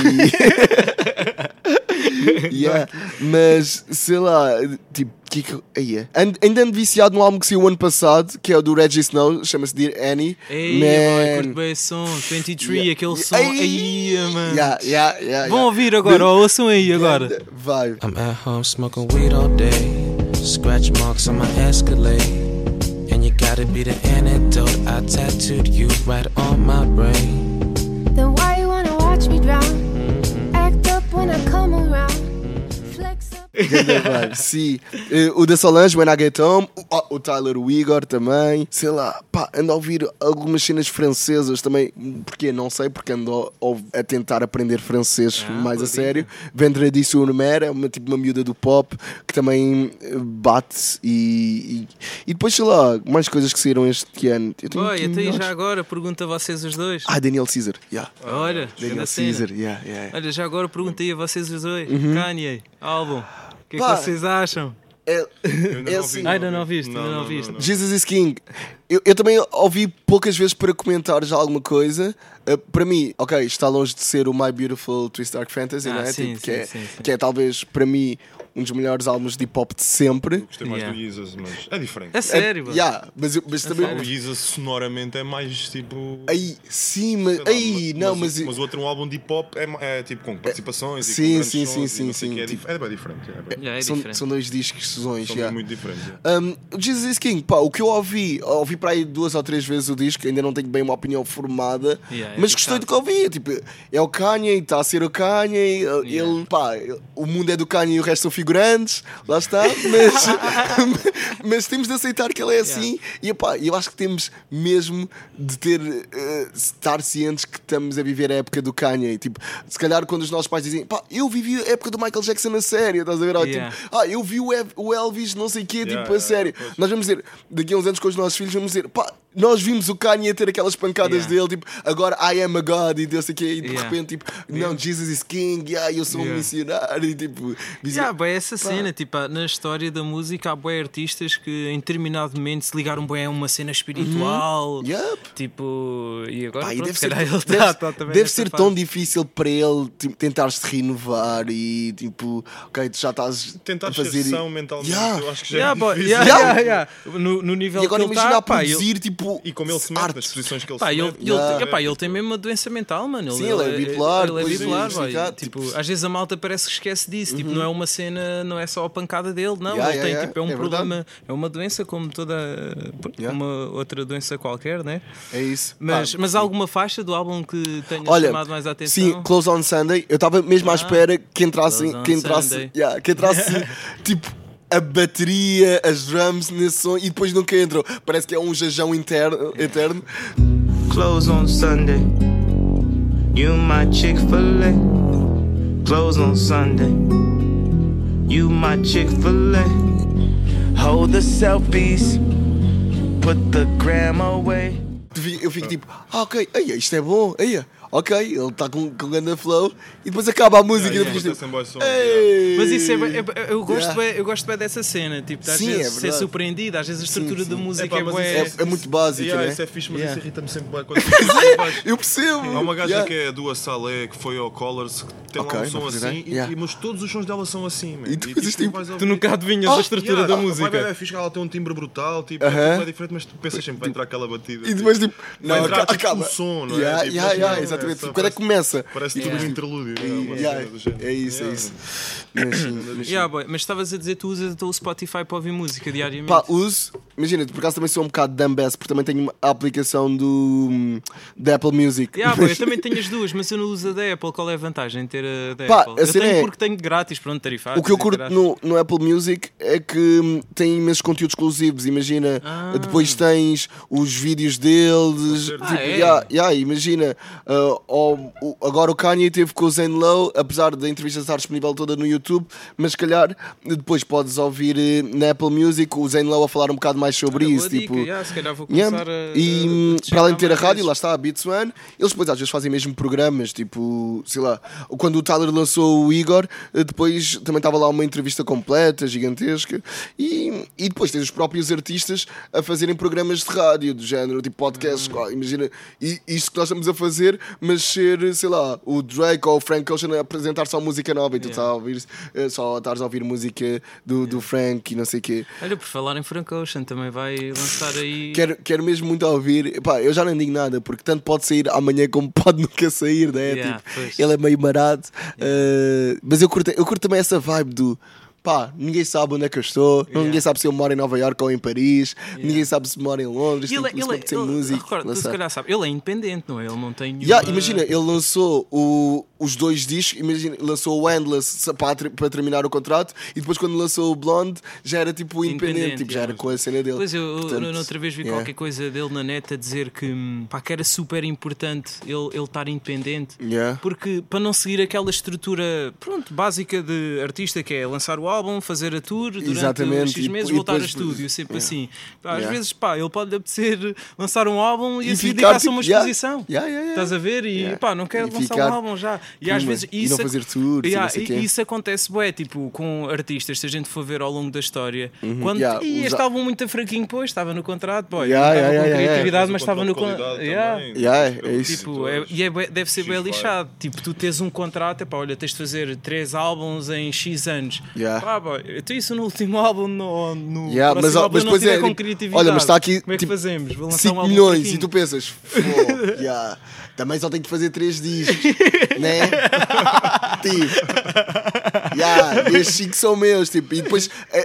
yeah, mas sei lá, tipo, que que... aí é? And- ainda ando viciado num álbum que saiu o ano passado, que é o do Reggie Snow, chama-se Dear Annie. Ei, boy, curto Man. bem esse som. vinte e três, Yeah. aquele som. Ei, Aí, mano. yeah, yeah, yeah, Vão yeah. ouvir agora, ó, ouçam aí agora. Ganda vibe. I'm at home smoking weed all day. Scratch marks on my Escalade. And you gotta be the antidote. I tattooed you right on my brain. Then why you wanna watch me drown? Act up when I come around. Flex up. Ganda vibe, sim. Eh, o da Solange, When I Get Home, o, o Tyler, o Igor também. Sei lá, pá, ando a ouvir algumas cenas francesas também. Porquê? Não sei, porque ando a, a tentar aprender francês Ah, mais a boa sério. Vendredi sur mer, é uma, tipo uma miúda do pop que também eh, bate e, e, e depois, sei lá, mais coisas que saíram este ano. Eu tenho Oi, aqui até aí melhores. já agora, pergunta a vocês os dois. Ah, Daniel Caesar, yeah. Olha, Daniel grande cena. Caesar, yeah, yeah. Olha, já agora perguntei a vocês os dois. Uhum. Kanye, álbum. O que é Pá. que vocês acham? É, Eu ainda é não assim. ouvi, Ah, ainda não ouviste, Não, ainda não não, ouviste. não, não. Jesus is King. Eu, eu também ouvi poucas vezes para comentar já alguma coisa. Uh, para mim, ok, está longe de ser o My Beautiful Twist Dark Fantasy, Ah, não é? sim, Tipo, sim, que, é sim, sim. que é talvez para mim um dos melhores álbuns de hip hop de sempre. Gostei mais Yeah. do Yeezus, mas é diferente. É sério, É, mano. yeah, mas, eu- mas também. O Yeezus sonoramente é mais tipo. Aí, sim, mas. sei lá, Aí, não, mas. mas o outro um álbum de hip hop é, é tipo com participações e Sim, com grandes sim, sons sim, e não sim, sei o sim, quê. É, tipo- dif- é bem diferente. É bem, Yeah, é são, diferente. são dois discos, sessões. são yeah. muito diferentes. yeah. Um, o Jesus is King, pá, o que eu ouvi, ouvi para aí duas ou três vezes o disco, ainda não tenho bem uma opinião formada, Yeah, é mas gostei do que picado. ouvi. Tipo, é o Kanye, está a ser o Kanye, ele, pá, o mundo é do Kanye e o resto são figurantes, lá está, mas, mas temos de aceitar que ele é assim. E epá, eu acho que temos mesmo de ter, uh, estar cientes que estamos a viver a época do Kanye. Tipo, se calhar quando os nossos pais dizem, pá, eu vivi a época do Michael Jackson na série, estás a ver? Ou, Yeah. tipo, ah, eu vi o, Ev- o Elvis, não sei o quê, Yeah, tipo, a yeah, série. pois. Nós vamos dizer, daqui a uns anos com os nossos filhos, vamos dizer, pá, nós vimos o Kanye ter aquelas pancadas Yeah. dele, tipo, agora I am a God e não sei o quê, e de Yeah. repente, tipo, não, Jesus is King, yeah, eu sou um Yeah. missionário, e tipo, dizer, Yeah, bué, essa cena, tipo, na história da música há bué artistas que em determinado momento se ligaram bué a uma cena espiritual. Yup. Tipo, e agora Pá, e pronto, deve se ser, calhar ele deve, tá- tá também deve nessa ser fase. tão difícil para ele tipo, tentar se renovar e tipo, ok, tu já estás Tentar a ser fazer. são mentalmente, Yeah. eu acho que já Yeah, é boy, difícil. yeah, Yeah. yeah, yeah. No, no nível E agora que ele imagina tá, a pá, ele- produzir tipo E como ele se mete arte. nas posições que ele Pá, se ele, mete. ele, Yeah. epá, ele tem mesmo uma doença mental, mano. Sim, ele é bipolar, Ele é depois bipolar, é boy. diagnosticado, Tipo, tipo- às vezes a malta parece que esquece disso. Tipo, não é uma cena, não é só a pancada dele, não. Yeah, ele yeah, tem, yeah. tipo, é um É verdade. problema, é uma doença como toda Yeah. uma outra doença qualquer, né? É isso. Mas, Pá, mas há alguma faixa do álbum que tenha olha, chamado mais a atenção? sim, Close on Sunday. Eu estava mesmo à Ah, espera que entrasse, Close on que entrasse, Sunday. yeah, que entrasse tipo a bateria, as drums nesse som e depois nunca entrou. Parece que é um jajão interno, eterno. Close on Sunday. You my Chick-fil-A. Close on Sunday. You my Chick-fil-A. Hold the selfies. Put the gram away. Eu fico tipo, ah, ok, eia, isto é bom, eia, ok, ele está com, com um grande flow e depois acaba a música Yeah, e eu yeah, fico yeah, tipo, yeah. ei. Mas isso é, bem- é bem- eu gosto Yeah. bem, eu gosto bem dessa cena, tipo, às Sim, é vezes ser verdade. surpreendido, às vezes a estrutura sim. da música Epá, é, mas bué- isso É, é muito básica, Yeah, né? isso é fixe, mas Yeah. isso irrita-me sempre bem quando isso faz. Eu percebo. Há uma gaja Yeah. que é a Dua Salé, que foi ao Colors, que tem Ok, lá um som não fazia assim, ideia. e- Yeah. e, mas todos os sons dela são assim, man. E tu fazes tipo- vais Tu ouvir- nunca adivinhas Oh, a estrutura Yeah, da vai, música. vai, é fixe que ela tem um timbre brutal, tipo, Aham. é tudo é diferente, mas tu pensas sempre vai entrar aquela batida. E depois tipo, Vai não, entrar, acaba. tipo, acaba. o som, não é? Yeah, Tipo, yeah, mas yeah, não, exatamente. é só- Quando é que começa? Parece E tudo tu- um interlúdio. é, uma Yeah, cena do género. é isso, é Yeah. isso. Mas sim, mas sim. Yeah, boy, mas estavas a dizer, tu usas então o Spotify para ouvir música diariamente. Pá, uso, imagina, por acaso também sou um bocado dumbass, porque também tenho uma- a aplicação do da Apple Music. Yeah, boy, eu também tenho as duas, mas eu não uso a da Apple. Qual é a vantagem de ter a da Pá, Apple? a Eu cena tenho é- porque tenho grátis, pronto, tarifado. O que eu curto no, no Apple Music é que hum, tem imensos conteúdos exclusivos. Imagina, Ah. depois tens os vídeos deles. Ah, Tipo, é? yeah, yeah, imagina, uh, ou- o- agora o Kanye teve com o Zane Lowe, apesar da entrevista estar disponível toda no YouTube, mas se calhar depois podes ouvir eh, na Apple Music o Zane Lowe a falar um bocado mais sobre Boa isso. dica, Tipo, yeah, se calhar vou Yeah, começar a. e a- hum, a para além de ter a mais rádio, vezes. lá está a Beats One, eles depois às vezes fazem mesmo programas, tipo, sei lá, quando o Tyler lançou o Igor, eh, depois também estava lá uma entrevista completa, gigantesca, e, e depois tens os próprios artistas a fazerem programas de rádio, do género, tipo podcasts, Hum. ah, imagina, e, isto que nós estamos a fazer, mas ser, sei lá, o Drake ou o Frank Ocean a apresentar só música nova e tu Yeah. estás a ouvir, eh, só estás a ouvir música do, do Frank e não sei o quê. Olha, por falar em Frank Ocean, também vai lançar aí. Quero, quero mesmo muito ouvir. Pá, eu já não digo nada, porque tanto pode sair amanhã como pode nunca sair, né? Yeah, Tipo, pois. ele é meio marado. Uh, mas eu curto, eu curto também essa vibe do. Pá, ninguém sabe onde é que eu estou, Yeah. ninguém sabe se eu moro em Nova Iorque ou em Paris, ninguém sabe se moro em Londres, E ele, tipo, ele, se ele, pode ser ele, música. recorda, tu se lançar. calhar sabe, ele é independente, não é? Ele não tem nenhuma... Yeah, imagina, ele lançou o, os dois discos, imagina, lançou o Endless para, ter- para terminar o contrato e depois quando lançou o Blonde já era tipo independente, Independente, tipo, já yeah. era com a cena dele. Pois eu, Portanto, eu noutra vez vi yeah. qualquer coisa dele na net a dizer que, hum, pá, que era super importante ele, ele estar independente. Yeah. Porque para não seguir aquela estrutura, pronto, básica de artista, que é lançar o álbum, fazer a tour durante Exatamente, X e meses, depois- voltar a depois- estúdio, sempre yeah. assim. Pá, às Yeah. vezes, pá, ele pode lhe apetecer lançar um álbum e, E a seguir ficar, dedicar-se a uma tipo, yeah, exposição. yeah, yeah, yeah. Estás a ver? E Yeah. pá, não quero E lançar ficar um álbum já. E às puma, vezes e isso não fazer tours e Yeah, não sei e- quê. isso acontece, bué, tipo, com artistas, se a gente for ver ao longo da história. Quando Yeah, e os- estavam muito fraquinho, pois, estava no contrato, boy, Yeah, não estava yeah, com yeah, yeah, criatividade, Mas mas o estava no controle de contrato. qualidade também, Yeah, pelos é isso. Tipo, é, e é, bué- deve ser bem X vai. lixado. Tipo, tu tens um contrato, epá, olha, tens de fazer três álbuns em X anos. Yeah. Pá, boy, eu tenho isso no último álbum, no, no Yeah, próximo mas, ó, álbum mas eu não depois tiver é, com tipo, criatividade. olha, mas está aqui Como é que tipo, fazemos? Vou lançar um cinco álbum milhões fraquinho. e tu pensas, "Fô, yeah, também só tenho que fazer três discos, né? Tipo, yeah, estes cinco são meus, tipo, e depois a,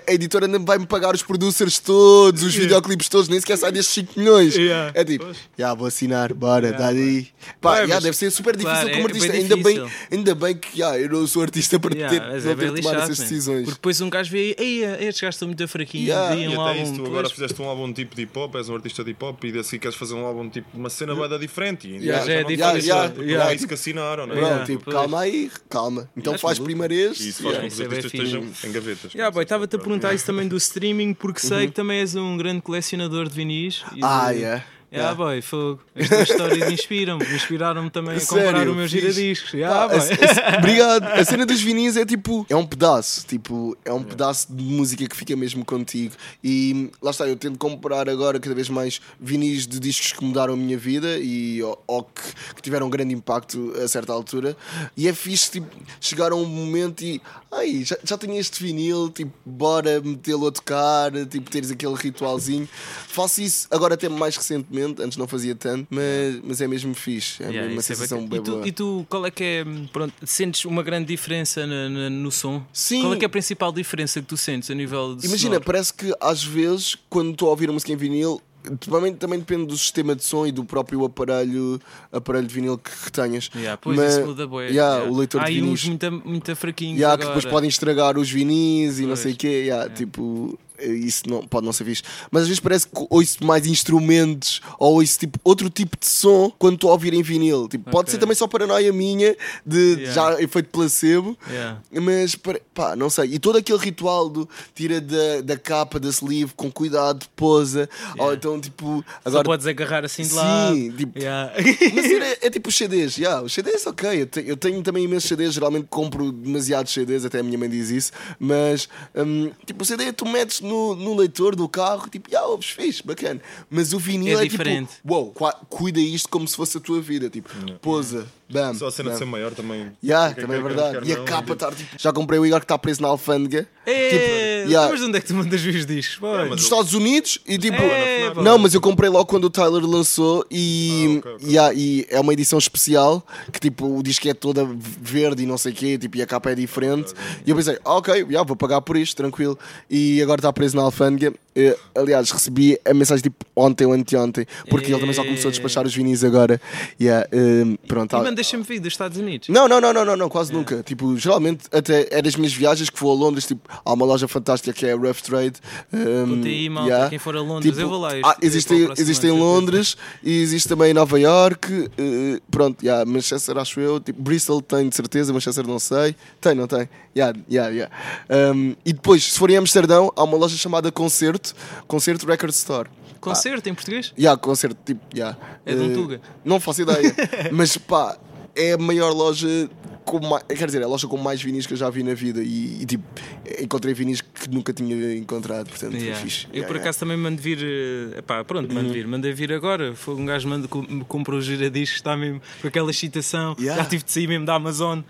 a editora ainda vai-me pagar os producers todos, os videoclipes todos, nem sequer sai destes cinco milhões. Yeah. É tipo, já vou assinar, bora, dá aí. Pá, Ué, yeah, mas- deve ser super difícil claro, como é artista. bem ainda, bem, difícil. ainda bem que yeah, eu não sou artista para Yeah, ter, mas não é bem ter de tomar lixado, essas man. decisões. Porque depois um gajo vê, ei, estes gajos estão muito fraquinhos, Yeah. deem E um até álbum. isso, tu agora pois. fizeste um álbum tipo de hip hop, és um artista de hip hop e desse queres fazer um álbum tipo uma cena bada diferente. E Yeah, já é não diferente. fazes Yeah, nada, yeah, porque é isso que assinaram, não é? Pronto, Yeah, tipo, pois. calma aí, calma. Então Mas faz maluco. primeirês. E isso faz Yeah, com que isso é os bem artistas fixe. estejam em gavetas. Yeah, boy, estava-te a perguntar isso também do streaming, porque sei que também és um grande colecionador de vinis. e Ah, de- yeah. Yeah, Yeah. boy, fogo. Estas histórias inspiram-me. Inspiraram-me também a comprar Sério, o meu fixe. giradiscos. Pá, Yeah, a- boy. a- obrigado. A cena dos vinis é tipo, é um pedaço, tipo, é um pedaço de música que fica mesmo contigo. E lá está, eu tento comprar agora cada vez mais vinis de discos que mudaram a minha vida e ou, ou que, que tiveram um grande impacto a certa altura. E é fixe, tipo, chegar a um momento e ai, já, já tenho este vinil, tipo, bora metê-lo a tocar, tipo, teres aquele ritualzinho. Faço isso agora até mais recentemente, antes não fazia tanto, mas, mas é mesmo fixe. É Yeah, mesmo uma isso é sensação bacana. bem e, tu, boa. e tu, qual é que é, pronto, sentes uma grande diferença na- na- no som? Sim. Qual é que é a principal diferença que tu sentes a nível de Imagina, sonoro? parece que às vezes, quando estou a ouvir a música em vinil, também, também depende do sistema de som e do próprio aparelho, aparelho de vinil que, que tenhas. Yeah, pois Mas- isso muda bué. yeah, Yeah. o leitor Há de aí uns vinis. muito, muito fraquinhos Yeah, que agora. depois podem estragar os vinis e não Pois. sei o quê. Yeah, tipo, isso não, pode não ser fixe. Mas às vezes parece que ouço mais instrumentos ou ouço tipo, outro tipo de som quando estou a ouvir em vinil. Tipo, pode Ok. ser também só paranoia minha de Yeah. já efeito placebo. Yeah. Mas pare- pá, não sei. E todo aquele ritual do tira da, da capa da sleeve com cuidado, posa. Ou então tipo. Só Agora, podes agarrar assim de sim, lado. tipo, Yeah. mas é, é tipo os C Ds, yeah, os C Ds ok, eu, te- eu tenho também imensos C Ds, geralmente compro demasiados C Ds, até a minha mãe diz isso, mas hum, tipo o C D tu metes no, no leitor do carro, tipo, yeah, ouves, fixe, bacana, mas o vinil É é, diferente. tipo, wow, qua- cuida isto como se fosse a tua vida, tipo, posa, bam, Só a cena bam. de ser maior também. Yeah, Quem também é quer, quer, verdade. quer E a não, capa e- estar tipo. Já comprei o Igor que está preso na alfândega. É, Tipo, yeah, mas onde é que tu mandas os discos? Boy? mas dos Estados Unidos e tipo. É, pá. Não, mas eu comprei logo quando o Tyler lançou e, Ah, ok, ok. yeah, e é uma edição especial que tipo o disco é toda verde e não sei o quê, tipo, e a capa é diferente. E eu pensei, ah, ok, yeah, vou pagar por isto, tranquilo. E agora está preso na alfândega. Eh, aliás, recebi a mensagem tipo ontem ou anteontem, porque ele também só começou a despachar os vinis agora. Yeah, eh, pronto, E ah, mano, deixa-me vir dos Estados Unidos. não, não, não, não, não, não, quase nunca. Tipo, geralmente até é das minhas viagens que vou a Londres, tipo, há uma loja fantástica que é a Rough Trade. Um, Puta aí, malta, quem for a Londres, eu vou lá este- ah, existe, para o próximo existe em ano, Londres e existe também em Nova York. eh, pronto, yeah, Manchester acho eu. Tipo, Bristol tenho de certeza, Manchester não sei. Tem, não tem? Yeah, yeah, yeah. Um, e depois, se for em Amsterdão, há uma loja chamada Concerto, Concerto Record Store. Concerto em português? Yeah, concerto, tipo, yeah. É de um Eh, Tuga. Não faço ideia. Mas pá, é a maior loja com mais, quer dizer, é a loja com mais vinis que eu já vi na vida e, e, tipo, encontrei vinis que nunca tinha encontrado, portanto, Yeah. foi fixe. Eu Yeah, por yeah. acaso também mando vir. eh, Epá, pronto, mando vir. Mandei vir agora. Foi um gajo manda, com- comprou o giradiscos, está mesmo com aquela excitação. Yeah. Já tive de sair mesmo da Amazon.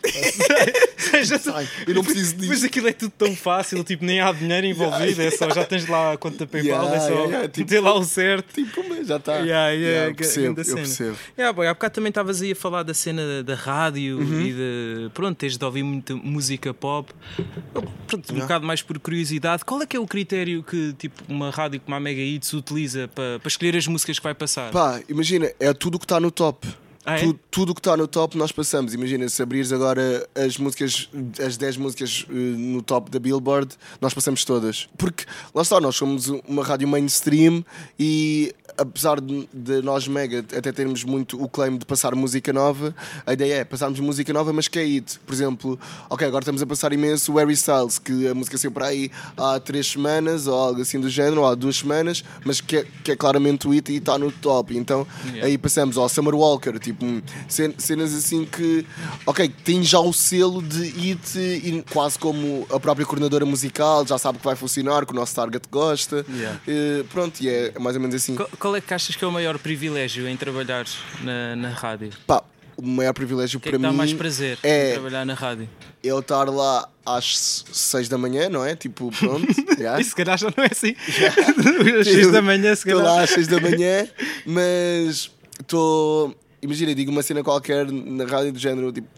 Seja, Ai, eu não preciso disso. Mas aquilo é tudo tão fácil, tipo, nem há dinheiro envolvido, é só, já tens lá a conta PayPal, Yeah, é só yeah, yeah, tipo- meter lá o certo. Tipo, mas já está. Yeah, yeah, eu percebo, grande eu cena. percebo. Yeah, boy, há bocado também estavas aí a falar da cena da, da rádio Uhum. e de. Pronto, tens de ouvir muita música pop. Eu, Pronto, um bocado mais por curiosidade. Qual é que é o critério que tipo, uma rádio como a Mega Hits utiliza para, para escolher as músicas que vai passar? Pá, imagina, é tudo o que está no top. Ah, é? Tu- tudo o que está no top nós passamos. Imagina, se abrires agora as músicas, as dez músicas eh, no top da Billboard, nós passamos todas. Porque, lá está, nós somos uma rádio mainstream e apesar de, de nós Mega até termos muito o claim de passar música nova, a ideia é passarmos música nova, mas que é hit. Por exemplo, ok, agora estamos a passar imenso o Harry Styles, que a música saiu para aí há três semanas ou algo assim do género, ou há duas semanas, mas que é, que é claramente o hit e está no top. Então Yeah. aí passamos ao Summer Walker, tipo cen- cenas assim que, ok, tem já o selo de hit e quase como a própria coordenadora musical já sabe que vai funcionar, que o nosso target gosta. Yeah. Eh, pronto, e é mais ou menos assim. Qual, qual é que achas que é o maior privilégio em trabalhar na, na rádio? Pá, o maior privilégio O que é para que dá mim mais prazer é em trabalhar na rádio? eu estar lá às seis da manhã, não é? Tipo, pronto. yeah. Isso se calhar já não é assim. Às seis da manhã, se Estou calhar. lá às seis da manhã, mas estou. Imagina, digo uma cena qualquer na rádio do género, tipo,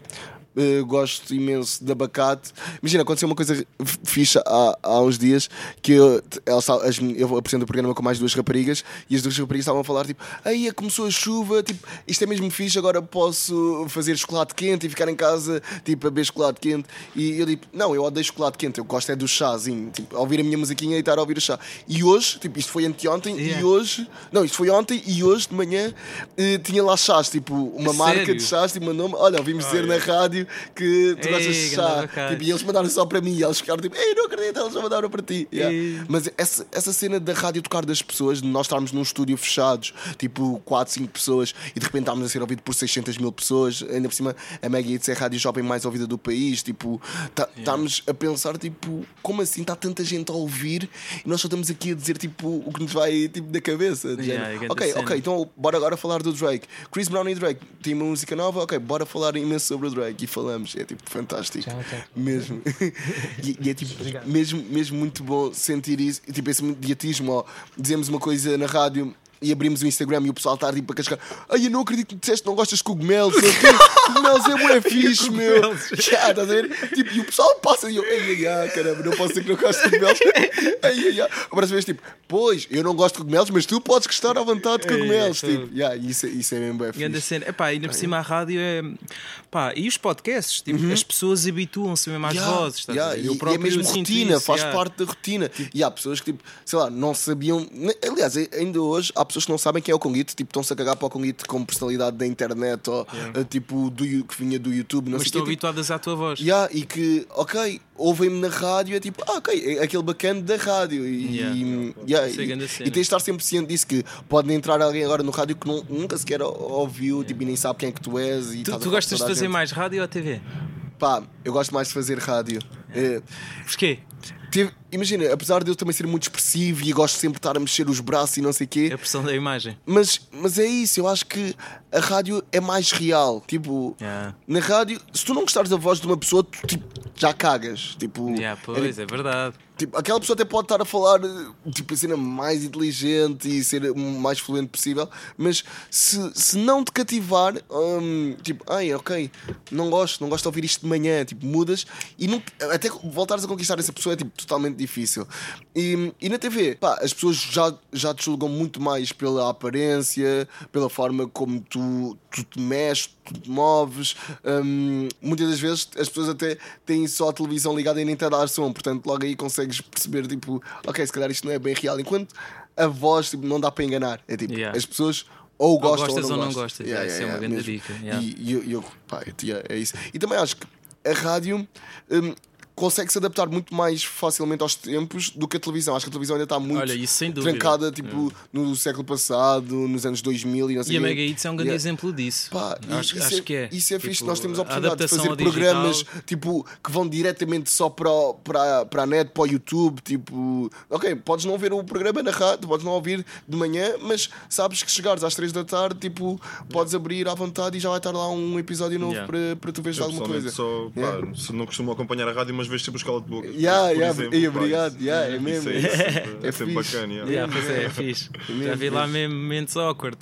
uh, gosto imenso de abacate. Imagina, aconteceu uma coisa fixa há, há uns dias que eu, elas, as, eu apresento o programa com mais duas raparigas e as duas raparigas estavam a falar tipo, aí começou a chuva, tipo, isto é mesmo fixe, agora posso fazer chocolate quente e ficar em casa tipo, a beber chocolate quente. E eu digo, não, eu odeio chocolate quente, eu gosto é do chazinho, tipo, ouvir a minha musiquinha e estar a ouvir o chá. E hoje, tipo, isto foi anteontem Yeah. e hoje, não, isto foi ontem e hoje de manhã eh, tinha lá chás, tipo, uma É marca sério? de chás, tipo, mandou-me, olha, ouvimos dizer na rádio que tu Ei, gostas de ganda chá. abacate. Tipo, e eles mandaram só para mim e eles ficaram tipo, ei, não acredito, eles já mandaram para ti. Yeah. Ei. Mas essa, essa cena da rádio tocar das pessoas, de nós estarmos num estúdio fechados, tipo quatro, cinco pessoas, e de repente estamos a ser ouvidos por seiscentas mil pessoas, ainda por cima a Mega Hits é a rádio jovem mais ouvida do país, tipo, tá, estamos a pensar, tipo, como assim está tanta gente a ouvir e nós só estamos aqui a dizer, tipo, o que nos vai, tipo, da cabeça. de Yeah, género. é grande ok, cena. ok, então bora agora falar do Drake. Chris Brown e Drake, tem uma música nova, ok, bora falar imenso sobre o Drake e falamos, é tipo, fantástico. Mesmo. e, e é tipo, mesmo, mesmo muito bom sentir isso, tipo, esse mediatismo, ó, dizemos uma coisa na rádio e abrimos o Instagram e o pessoal está tipo a cascar. Ai, eu não acredito que disseste que não gostas de cogumelos. Ou quê? Cogumelos é bué fixe, meu. Já, estás a ver? Tipo, e o pessoal passa e eu, ai, ai, ai, caramba, não posso dizer que não gosto de cogumelos. Ai, ai, ai. A próxima vez, tipo, pois, eu não gosto de cogumelos, mas tu podes gostar à vontade de cogumelos. Ei, Tipo, yeah, isso, isso é mesmo bué Grande fixe. cena. Epá, ainda por cima a rádio é. Pá, e os podcasts? Tipo, as pessoas habituam-se mesmo às Yeah, vozes. Estás yeah, a ver? e, Eu e é próprio mesmo sinto rotina, isso, faz yeah. parte da rotina. E há pessoas que, tipo, sei lá, não sabiam. Aliás, ainda hoje há pessoas que não sabem quem é o Conguito, tipo, estão-se a cagar para o Conguito como personalidade da internet ou eh, tipo, do, Yu- que vinha do YouTube, não Mas sei o estão quê. Tipo, habituadas à tua voz. yeah, e que, ok, ouvem-me na rádio, é tipo, ah, ok, é aquele bacana da rádio. E, Yeah. e- yeah, Isso é e- grande e cena. tens de estar sempre ciente disso, que pode entrar alguém agora no rádio que não- nunca sequer ouviu, tipo, e nem sabe quem é que tu és. E Tu, estás a tu falar gostas de toda a fazer gente. mais rádio ou T V? Pá, eu gosto mais de fazer rádio. Eh, Porquê? Teve- imagina, apesar de eu também ser muito expressivo e gosto sempre de estar a mexer os braços e não sei o quê, A pressão da imagem. mas, mas é isso, eu acho que a rádio é mais real. Tipo, Yeah. na rádio, se tu não gostares da voz de uma pessoa, tu tipo, já cagas. Tipo, Yeah, pois, é verdade. tipo, aquela pessoa até pode estar a falar tipo, a cena mais inteligente e ser o mais fluente possível, mas se, se não te cativar, hum, tipo, ai, ok, não gosto, não gosto de ouvir isto de manhã, tipo, mudas e não, até voltares a conquistar essa pessoa é tipo, totalmente difícil. E, e na T V, pá, as pessoas já, já te julgam muito mais pela aparência, pela forma como tu, tu te mexes, tu te moves. Hum, muitas das vezes as pessoas até têm só a televisão ligada e nem te a dar som, portanto, logo aí consegues perceber, tipo, ok, se calhar isto não é bem real. Enquanto a voz, tipo, não dá para enganar. É tipo, Yeah. as pessoas ou gostam gostas ou não ou não gostam. gostas. Yeah, isso é uma grande mesmo. dica, yeah. E, e eu, e eu, pá, yeah, é isso. E também acho que a rádio hum, consegue se adaptar muito mais facilmente aos tempos do que a televisão. Acho que a televisão ainda está muito Olha, isso sem dúvida. trancada, tipo, no século passado, nos anos dois mil e não sei E a quê. Mega Hits é um grande Yeah. exemplo disso. Pá, e acho isso acho é, que é. Isso é fixe, Tipo, nós temos a a oportunidade de adaptação fazer ao digital. programas tipo, que vão diretamente só para, o- para, para a net, para o YouTube. Tipo, ok, podes não ver o programa na rádio, podes não ouvir de manhã, mas sabes que chegares às três da tarde, tipo, podes abrir à vontade e já vai estar lá um episódio novo Yeah. para, para tu veres Eu alguma pessoalmente coisa. só, pá, se não costumo acompanhar a rádio, mas vejo sempre a escola de boca. Yeah, por yeah, exemplo, ei, pá, obrigado, isso- yeah, é isso mesmo. É, isso, é, É é sempre fixe. bacana. yeah. Yeah, pois é, é fixe. Já vi lá mesmo momentos awkward.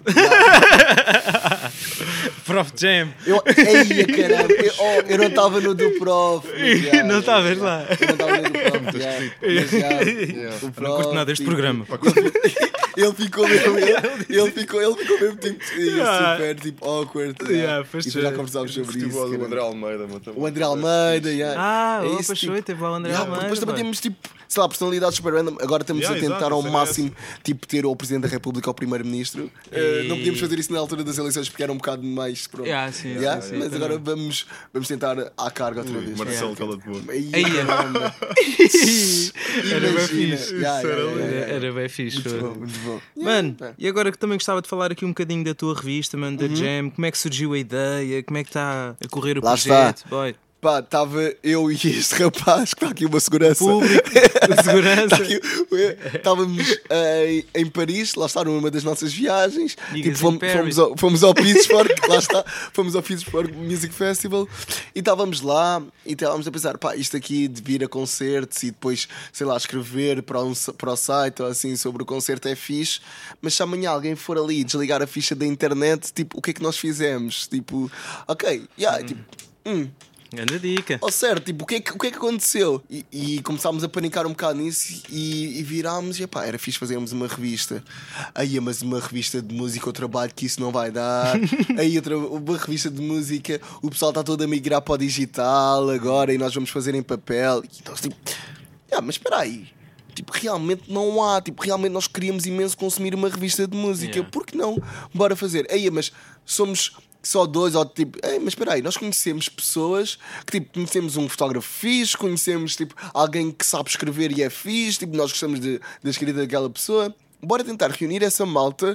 Prof Jam. Eu, eia, caramba, eu, oh, eu não estava no do prof. mas, yeah, Não estavas yeah, lá. Eu não estava no do prof. yeah, mas, yeah, Yeah. o Não prof, curto nada deste tipo, programa. Ele ficou mesmo, ele, ele ficou, ele ficou mesmo tipo, Yeah. super tipo awkward. Yeah, yeah. faz E depois já sentido. conversámos sobre isso. Futebol do caramba. André Almeida, meu, também. O André Almeida, yeah. Ah, É oh, esse pois tipo- foi, teve lá o André Yeah, Almeida. depois também boy. temos tipo, sei lá, personalidades super random. Agora estamos Yeah, a tentar exato, ao a cena é máximo tipo, ter ou o Presidente da República ou o Primeiro-Ministro. Eh, E- não podíamos fazer isso na altura das eleições porque era um bocado mais. Pronto. Yeah, sim, Yeah, sim, sim, mas também. agora vamos, vamos tentar à carga outra vez. Marcelo Yeah. Cala de Boca. Ai, Ai, caramba. Era bem Imagina. fixe. Yeah, yeah, yeah, yeah, yeah. Era bem fixe. Muito bom, muito bom. Mano, Yeah. e agora que também gostava de falar aqui um bocadinho da tua revista, mano, Uhum. da Jam, como é que surgiu a ideia, como é que está a correr o Lá projeto, boy? Pá, estava eu e este rapaz, que está aqui uma segurança. Público, de segurança. Está aqui, estávamos em, em Paris, lá está, numa das nossas viagens. Digas Tipo, em fomos, Paris. fomos ao, fomos ao Pittsburgh, lá está, fomos ao Pittsburgh Music Festival e estávamos lá e estávamos a pensar, pá, isto aqui de vir a concertos e depois, sei lá, escrever para, um, para o site ou assim sobre o concerto é fixe, mas se amanhã alguém for ali desligar a ficha da internet, tipo, o que é que nós fizemos? Tipo, ok, yeah, tipo, hum. Grande dica. Ó certo, tipo, o que é que, o que, é que aconteceu? E, e começámos a panicar um bocado nisso e, e virámos e pá, era fixe fazermos uma revista. Aí, mas uma revista de música, o trabalho que isso não vai dar. Aí, outra, uma revista de música, o pessoal está todo a migrar para o digital agora e nós vamos fazer em papel. E nós, tipo, ah, mas espera aí. Tipo, realmente não há. Tipo, realmente nós queríamos imenso consumir uma revista de música. Yeah. Por que não? Bora fazer. Aí, mas somos só dois, ou tipo, ei, mas espera aí, nós conhecemos pessoas que tipo, conhecemos um fotógrafo fixe, conhecemos tipo, alguém que sabe escrever e é fixe, tipo, nós gostamos de, da escrita daquela pessoa. Bora tentar reunir essa malta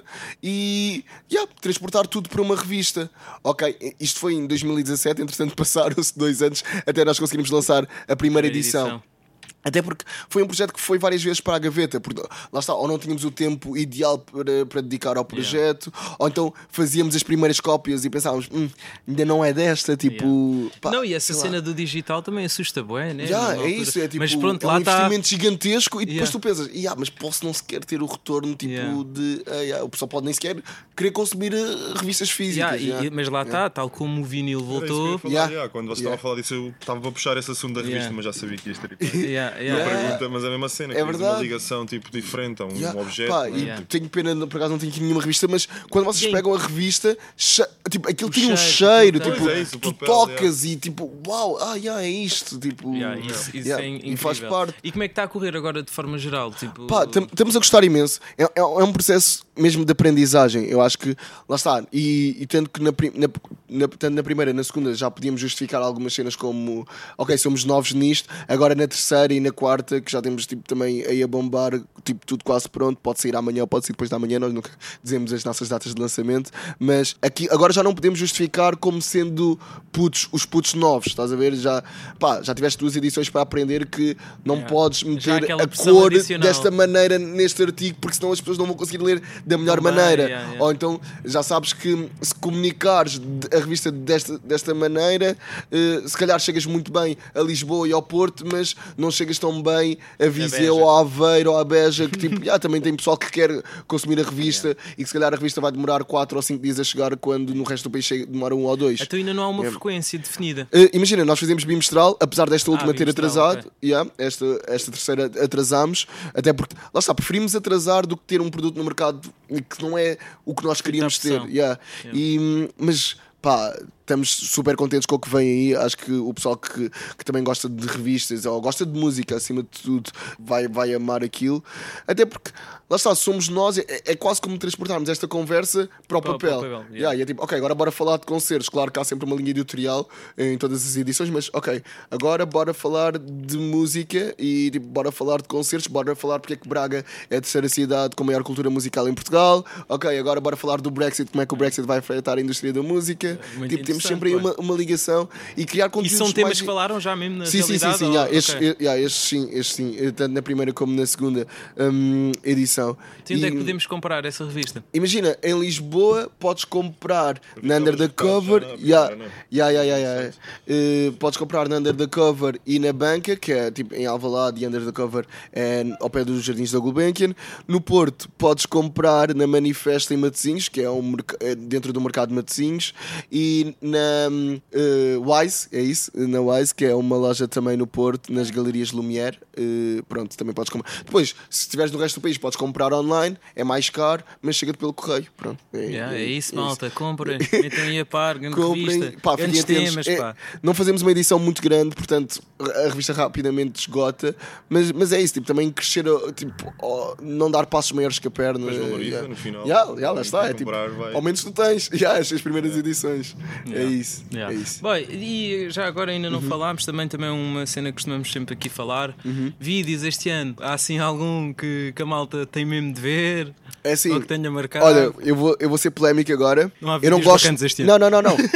e yeah, transportar tudo para uma revista. Ok, isto foi em dois mil e dezassete, entretanto passaram-se dois anos até nós conseguirmos lançar a primeira Primeira edição. edição. Até porque foi um projeto que foi várias vezes para a gaveta, porque lá está, ou não tínhamos o tempo ideal para, para dedicar ao projeto, yeah. ou então fazíamos as primeiras cópias e pensávamos, hum, ainda não é desta, tipo. Yeah. Pá, não, e essa sei cena lá. do digital também assusta bué, né? Já, Numa é altura. isso, é tipo, mas pronto, é lá um está. investimento gigantesco e depois Yeah. tu pensas, yeah, mas posso não sequer ter o retorno tipo Yeah. de. Ah, yeah, o pessoal pode nem sequer querer consumir uh, revistas físicas. Yeah, e- yeah. Mas lá está, Yeah. tal como o vinil Era isso que eu voltou. ia falar, Yeah. yeah, quando você Yeah. estava a falar disso, eu estava a puxar esse assunto da revista, Yeah. mas já sabia que ias ter aqui. Yeah, Uma yeah. pergunta, mas é a mesma cena, É que tens uma verdade. ligação tipo, diferente a um Yeah. objeto. Pá, né? e Yeah. tenho pena, por acaso não tenho aqui nenhuma revista, mas quando vocês Sim. pegam a revista, che- tipo, aquilo O tem um cheiro, cheiro, aquilo tipo, tem. Pois é isso, o tu papel, tocas e tipo, uau, ah, yeah, é isto, tipo, Yeah, isso isso yeah, é e incrível. faz parte. E como é que está a correr agora de forma geral? Tipo, Pá, tam- estamos a gostar imenso. É, é- é um processo mesmo de aprendizagem. Eu acho que lá está. E, e tanto que na, prim- na, na- tanto na primeira, na segunda já podíamos justificar algumas cenas como ok, somos novos nisto. Agora na terceira e na quarta, que já temos tipo também aí a bombar, tipo tudo quase pronto. Pode sair amanhã ou pode sair depois da manhã. Nós nunca dizemos as nossas datas de lançamento. Mas aqui agora já não podemos justificar como sendo putos, os putos novos. Estás a ver? Já, pá, já tiveste duas edições para aprender que não Yeah. podes Já meter aquela a pressão cor adicional. desta maneira neste artigo, porque senão as pessoas não vão conseguir ler da melhor Também, maneira. yeah, yeah. Ou então já sabes que se comunicares a revista desta, desta maneira, eh, se calhar chegas muito bem a Lisboa e ao Porto, mas não chegas tão bem a Viseu Beja. ou a Aveiro ou a Beja, que tipo, ah, também tem pessoal que quer consumir a revista e que se calhar a revista vai demorar quatro ou cinco dias a chegar, quando no resto do país chega- demora um ou dois. Então ainda não há uma Yeah. frequência definida. Uh, imagina, nós fazemos bimestral, apesar desta última ter bimestral, atrasado, yeah, esta, esta terceira atrasámos, até porque, lá está, preferimos atrasar do que ter um produto no mercado que não é o que nós queríamos ter. pressão. Yeah. E, hum, mas, pá, estamos super contentes com o que vem aí. Acho que o pessoal que, que também gosta de revistas ou gosta de música, acima de tudo, vai, vai amar aquilo. Até porque, lá está, somos nós, é, é quase como transportarmos esta conversa para o Para o papel. papel, yeah. Yeah, e é tipo, ok, agora bora falar de concertos. Claro que há sempre uma linha editorial em todas as edições, mas ok, agora bora falar de música e tipo, bora falar de concertos, bora falar porque é que Braga é a terceira cidade com maior cultura musical em Portugal. Ok, agora bora falar do Brexit, como é que o Brexit vai afetar a indústria da música. Muito Tipo, temos interessante, sempre aí pá. uma, uma ligação e criar E conteúdos são temas mais... que falaram já mesmo na Sim, sim, sim, realidade? sim, ou- yeah, estes, ok. eh, yeah, estes sim, estes sim, eh, tanto na primeira como na segunda hum, edição. Então, onde é que E- podemos comprar essa revista? Imagina, em Lisboa podes comprar na estava Under the esgotado Cover, já na yeah, primeira, yeah, yeah, yeah, yeah. Eh, podes comprar na Under the Cover e na Banca, que é tipo em Alvalade, e Under the Cover é ao pé dos Jardins da Gulbenkian. No Porto podes comprar na Manifesta em Matosinhos, que é, um, merc- é dentro do mercado de Matosinhos, e na hum, eh, Wise, é isso, na Wise, que é uma loja também no Porto, nas Galerias Lumière. Eh, pronto, também podes comprar. Depois, se estiveres no resto do país, podes comprar online, é mais caro, mas chega-te pelo correio. Pronto, é, Yeah, é isso, é malta. Comprem. Então aí a par, grande Comprem, revista. pá, Grandes fiquem atentos. temas, É, pá. não fazemos uma edição muito grande, portanto a revista rapidamente esgota, mas, mas é isso, tipo, também crescer, tipo, oh, não dar passos maiores que a perna. Depois valoriza yeah. no final. Yeah, yeah, lá Quem está, é tipo, comprar vai- ao menos tu tens yeah, as tuas primeiras edições. É Yeah. isso. Yeah. É isso. Bom, e já agora ainda Uhum. não falámos, também, também uma cena que costumamos sempre aqui falar. Vídeos este ano. Há assim algum que, que a malta tem mesmo de ver? É assim, Ou que tenha marcado? olha, eu vou, eu vou ser polémico agora. Não há eu não vídeos gosto. bacanas este ano. Não, não, não, não.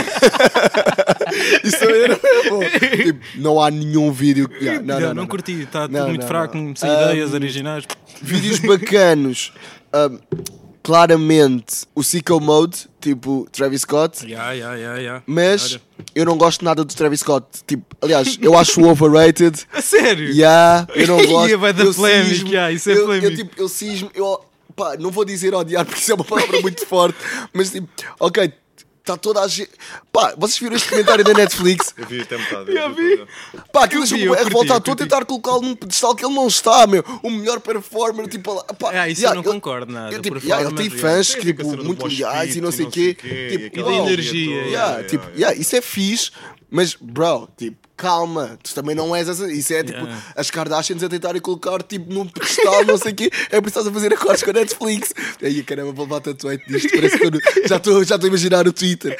Isso também não é bom. Tipo, não há nenhum vídeo. Yeah, não, não, não, não, não, curti, está tudo Não, muito não, fraco, não. sem Um, ideias originais. Vídeos bacanos. Um, claramente o Sicko Mode, tipo Travis Scott. Yeah, yeah, yeah, yeah. Mas Olha. eu não gosto nada do Travis Scott. Tipo, aliás, eu acho overrated. A sério? Yeah, eu não gosto. Ia, vai dar Eu polémico, cismo- yeah, isso é eu, polémico. Eu, tipo, eu cismo, eu, pá, não vou dizer odiar porque isso é uma palavra muito forte, mas tipo, ok, está toda a gente. Pá, vocês viram este comentário da Netflix? Eu vi até metade. Já vi. Pá, aquilo Eu vi, deixou-me eu é curti, revoltado. eu Estou a curti. tentar colocá-lo num pedestal que ele não está, meu. O melhor performer, tipo. Lá, pá, Ah, isso yeah, eu não ele- concordo nada. eu, tipo, Performance, yeah, ele tem yeah. fãs Tem a tipo, cena do muito mosh leais pit e não sei o quê. Tipo, aquela uau, energia, toda, Yeah, yeah, tipo, yeah. yeah, isso é fixe, mas, bro, tipo, calma, tu também não és essa. Isso é tipo Yeah. as Kardashians a tentarem colocar tipo num pedestal, não sei o quê. É por isso que estás a fazer acordes com a Netflix. Aí, caramba, vou levar tatuete disto. Parece que eu não- já estou já estou a imaginar o Twitter.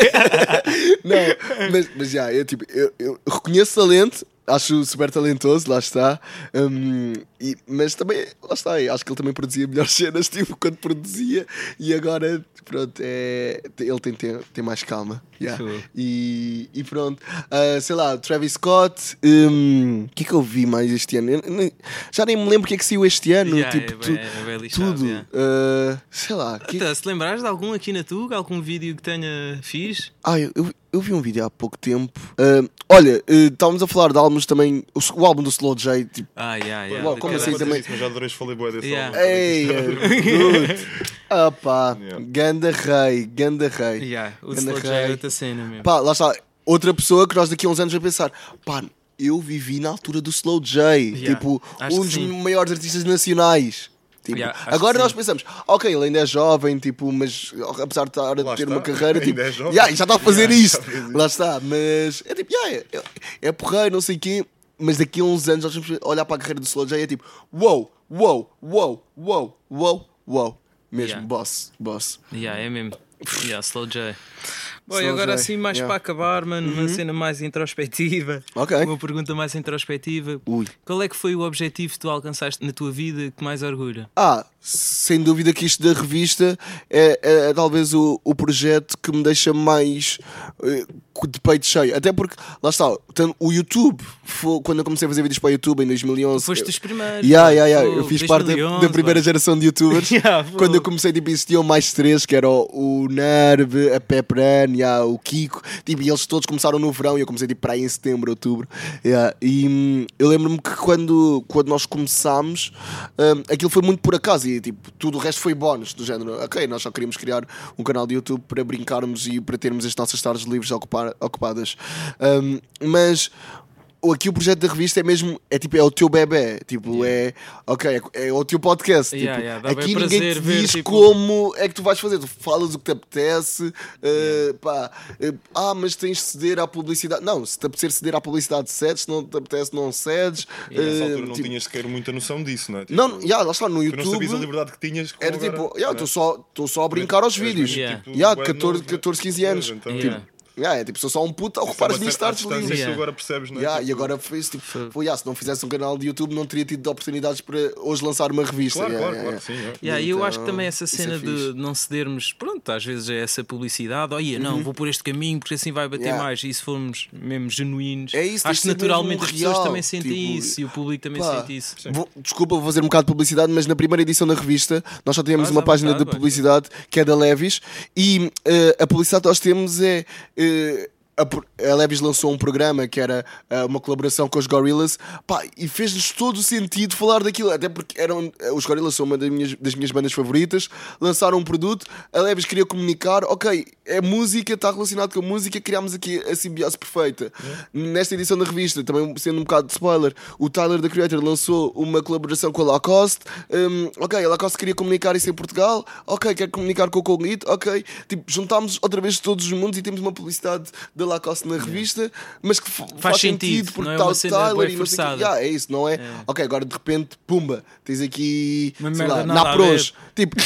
Não, mas, mas já, eu, tipo, eu, eu reconheço talento. Acho super talentoso, lá está. Um, e- mas também, lá está, eu acho que ele também produzia melhores cenas, tipo, quando produzia. E agora, pronto, é, ele tem, tem, tem mais calma. Yeah. Sure. E, e pronto, Ah, sei lá, Travis Scott. hum, O que é que eu vi mais este ano? Eu nem- já nem me lembro o que é que saiu este ano. Yeah, tipo, é tu- bem- é bem lixado, tudo. yeah. Ah, sei lá. Que... Então, se lembrares de algum aqui na Tuga, algum vídeo que tenha fixe? Ah, eu, eu, eu vi um vídeo há pouco tempo. Ah, olha, ah, estávamos a falar de álbuns também. O, o álbum do Slow J. Tipo, Ah, yeah, yeah. Uau, de como caralho. assim também? Mas já adorei falei bué desse Yeah. álbum. ei, dude. Ah, pá, Yeah. ganda rei, ganda rei. Yeah, o Ganda Slow J é rei. outra cena mesmo. Pá, lá está. Outra pessoa que nós daqui a uns anos vamos pensar, pá, eu vivi na altura do Slow J, Yeah, tipo, acho um que dos sim. maiores artistas nacionais. Tipo, Yeah, acho agora que nós sim. pensamos, ok, ele ainda é jovem, tipo, mas apesar de estar a Lá ter está, uma carreira, ainda tipo, é jovem. yeah, já está a fazer Yeah, isto. já fez isso. Lá está, mas é tipo, yeah, é, é porreiro, não sei o quê, mas daqui a uns anos nós vamos olhar para a carreira do Slow J e é tipo, wow, wow, wow, wow, wow, wow. Mesmo, Yeah. boss, boss. Yeah, é mesmo. Yeah, Slow J. Bom, e Slow agora J, assim, mais yeah. para acabar, mano, uma cena mais introspectiva. Ok. Uma pergunta mais introspectiva. Ui. Qual é que foi o objetivo que tu alcançaste na tua vida que mais orgulha? Ah, sem dúvida que isto da revista é, é- é talvez o, o projeto que me deixa mais eh, de peito cheio. Até porque, lá está, tanto o YouTube, foi, quando eu comecei a fazer vídeos para o YouTube em dois mil e onze. Tu foste eu- dos primeiros. Yeah, pá. yeah, yeah. Eu Fogo, fiz parte da, dois mil e onze, da primeira pá. geração de youtubers. Yeah, fogo. Quando eu comecei, tipo, existiam mais três, que era o, o Nerv, a Pepran, yeah, o Kiko. Tipo, e eles todos começaram no verão e eu comecei tipo, para aí em setembro, outubro. Yeah. E hum, eu lembro-me que quando, quando nós começámos, hum, aquilo foi muito por acaso e tipo, tudo o resto foi bónus, do género. Ok, nós só queríamos criar um canal de YouTube para brincarmos e para termos as nossas tardes livres ocupar, ocupadas. Hum, mas aqui o projeto da revista é mesmo, é tipo, é o teu bebé, tipo, é, ok, é, é o teu podcast, Yeah, tipo, yeah, dá bem aqui ninguém prazer te ver, diz tipo- como é que tu vais fazer, tu falas o que te apetece, uh, pá, uh, ah, mas tens de ceder à publicidade, não, se te apetecer ceder à publicidade cedes, se não te apetece não cedes. E nessa uh, altura não tipo, tinhas sequer muita noção disso, não é? Tipo, não, yeah, lá está, no tu não YouTube sabias a liberdade que tinhas com era agora, tipo, não yeah, é? estou só, estou só a brincar aos És vídeos, mesmo, Yeah. tipo, yeah, bué catorze, novo, catorze, quinze anos, então, Yeah. tipo, yeah, é tipo, sou só um puto a ocupar as minhas tardes livres. Isso Yeah. agora percebes, não é? Yeah, Tipo, e agora foi isso, tipo, foi, yeah, se não fizesse um canal de YouTube não teria tido oportunidades para hoje lançar uma revista. Claro, Yeah, claro, yeah, claro, sim. é. Yeah, e eu Então, acho que também essa isso cena é de fixe. não cedermos, pronto, às vezes é essa publicidade, olha, não, vou por este caminho porque assim vai bater Yeah. mais. E se formos mesmo genuínos, É isso, tem acho que que ser naturalmente mesmo as pessoas real, também sentem tipo, isso e o público também pá, sente isso. Vou- desculpa, vou fazer um bocado de publicidade, mas na primeira edição da revista nós só tínhamos Faz uma à página vontade, de vai. publicidade que é da Levis e eh, a publicidade que nós temos é. eh, a, pro- a Levis lançou um programa que era eh, uma colaboração com os Gorillaz, pá, e fez-nos todo o sentido falar daquilo, até porque eram, eh, os Gorillaz são uma das minhas, das minhas bandas favoritas, lançaram um produto, a Levis queria comunicar, ok, é música, está relacionado com a música, criámos aqui a simbiose perfeita. Nesta edição da revista, também sendo um bocado de spoiler, o Tyler, the Creator, lançou uma colaboração com a Lacoste, um, ok, a Lacoste queria comunicar isso em Portugal, ok, quer comunicar com o Cognito, ok, tipo, juntámos outra vez todos os mundos e temos uma publicidade da Lacoste na revista, mas que f- faz, sentido, porque não é está uma o cena Tyler bué e não sei o quê. forçada. Yeah, é isso, não é? Ok, agora de repente, pumba, tens aqui, Uma sei merda lá, nada a Napros, tipo,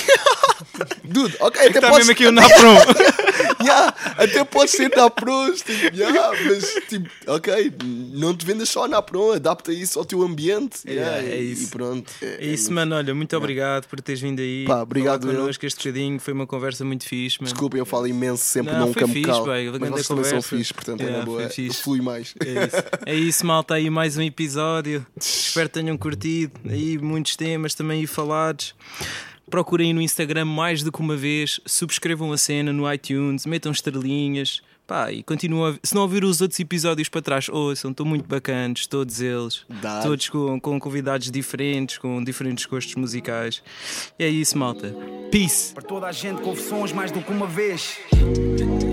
dude, ok, até Está podes, mesmo aqui o Napron. yeah, até pode ser Napros, tipo, yeah, mas tipo, ok, não te vendas só a Napron, adapta isso ao teu ambiente. Yeah, yeah, é e, isso. E pronto. É isso, mano. Olha, muito obrigado por teres vindo aí. Pá, obrigado falar eu. connosco este bocadinho. Foi uma conversa muito fixe, mano. Desculpem, eu falo imenso sempre Não, num foi campo fixe, cal. bem, Mas grande vocês também são conversa. fixe, portanto é Yeah, na boa. foi fixe. Flui mais. É isso. É isso, malta. Aí mais um episódio. Espero que tenham curtido. Aí muitos temas também aí falados. Procurem no Instagram mais do que uma vez. Subscrevam a cena no iTunes. Metam estrelinhas. Pá, e continuam a... Se não ouvir os outros episódios para trás, ouçam, estão muito bacanas, todos eles. Dá. Todos com, com convidados diferentes, com diferentes gostos musicais. E é isso, malta. Peace. Para toda a gente, confissões mais do que uma vez.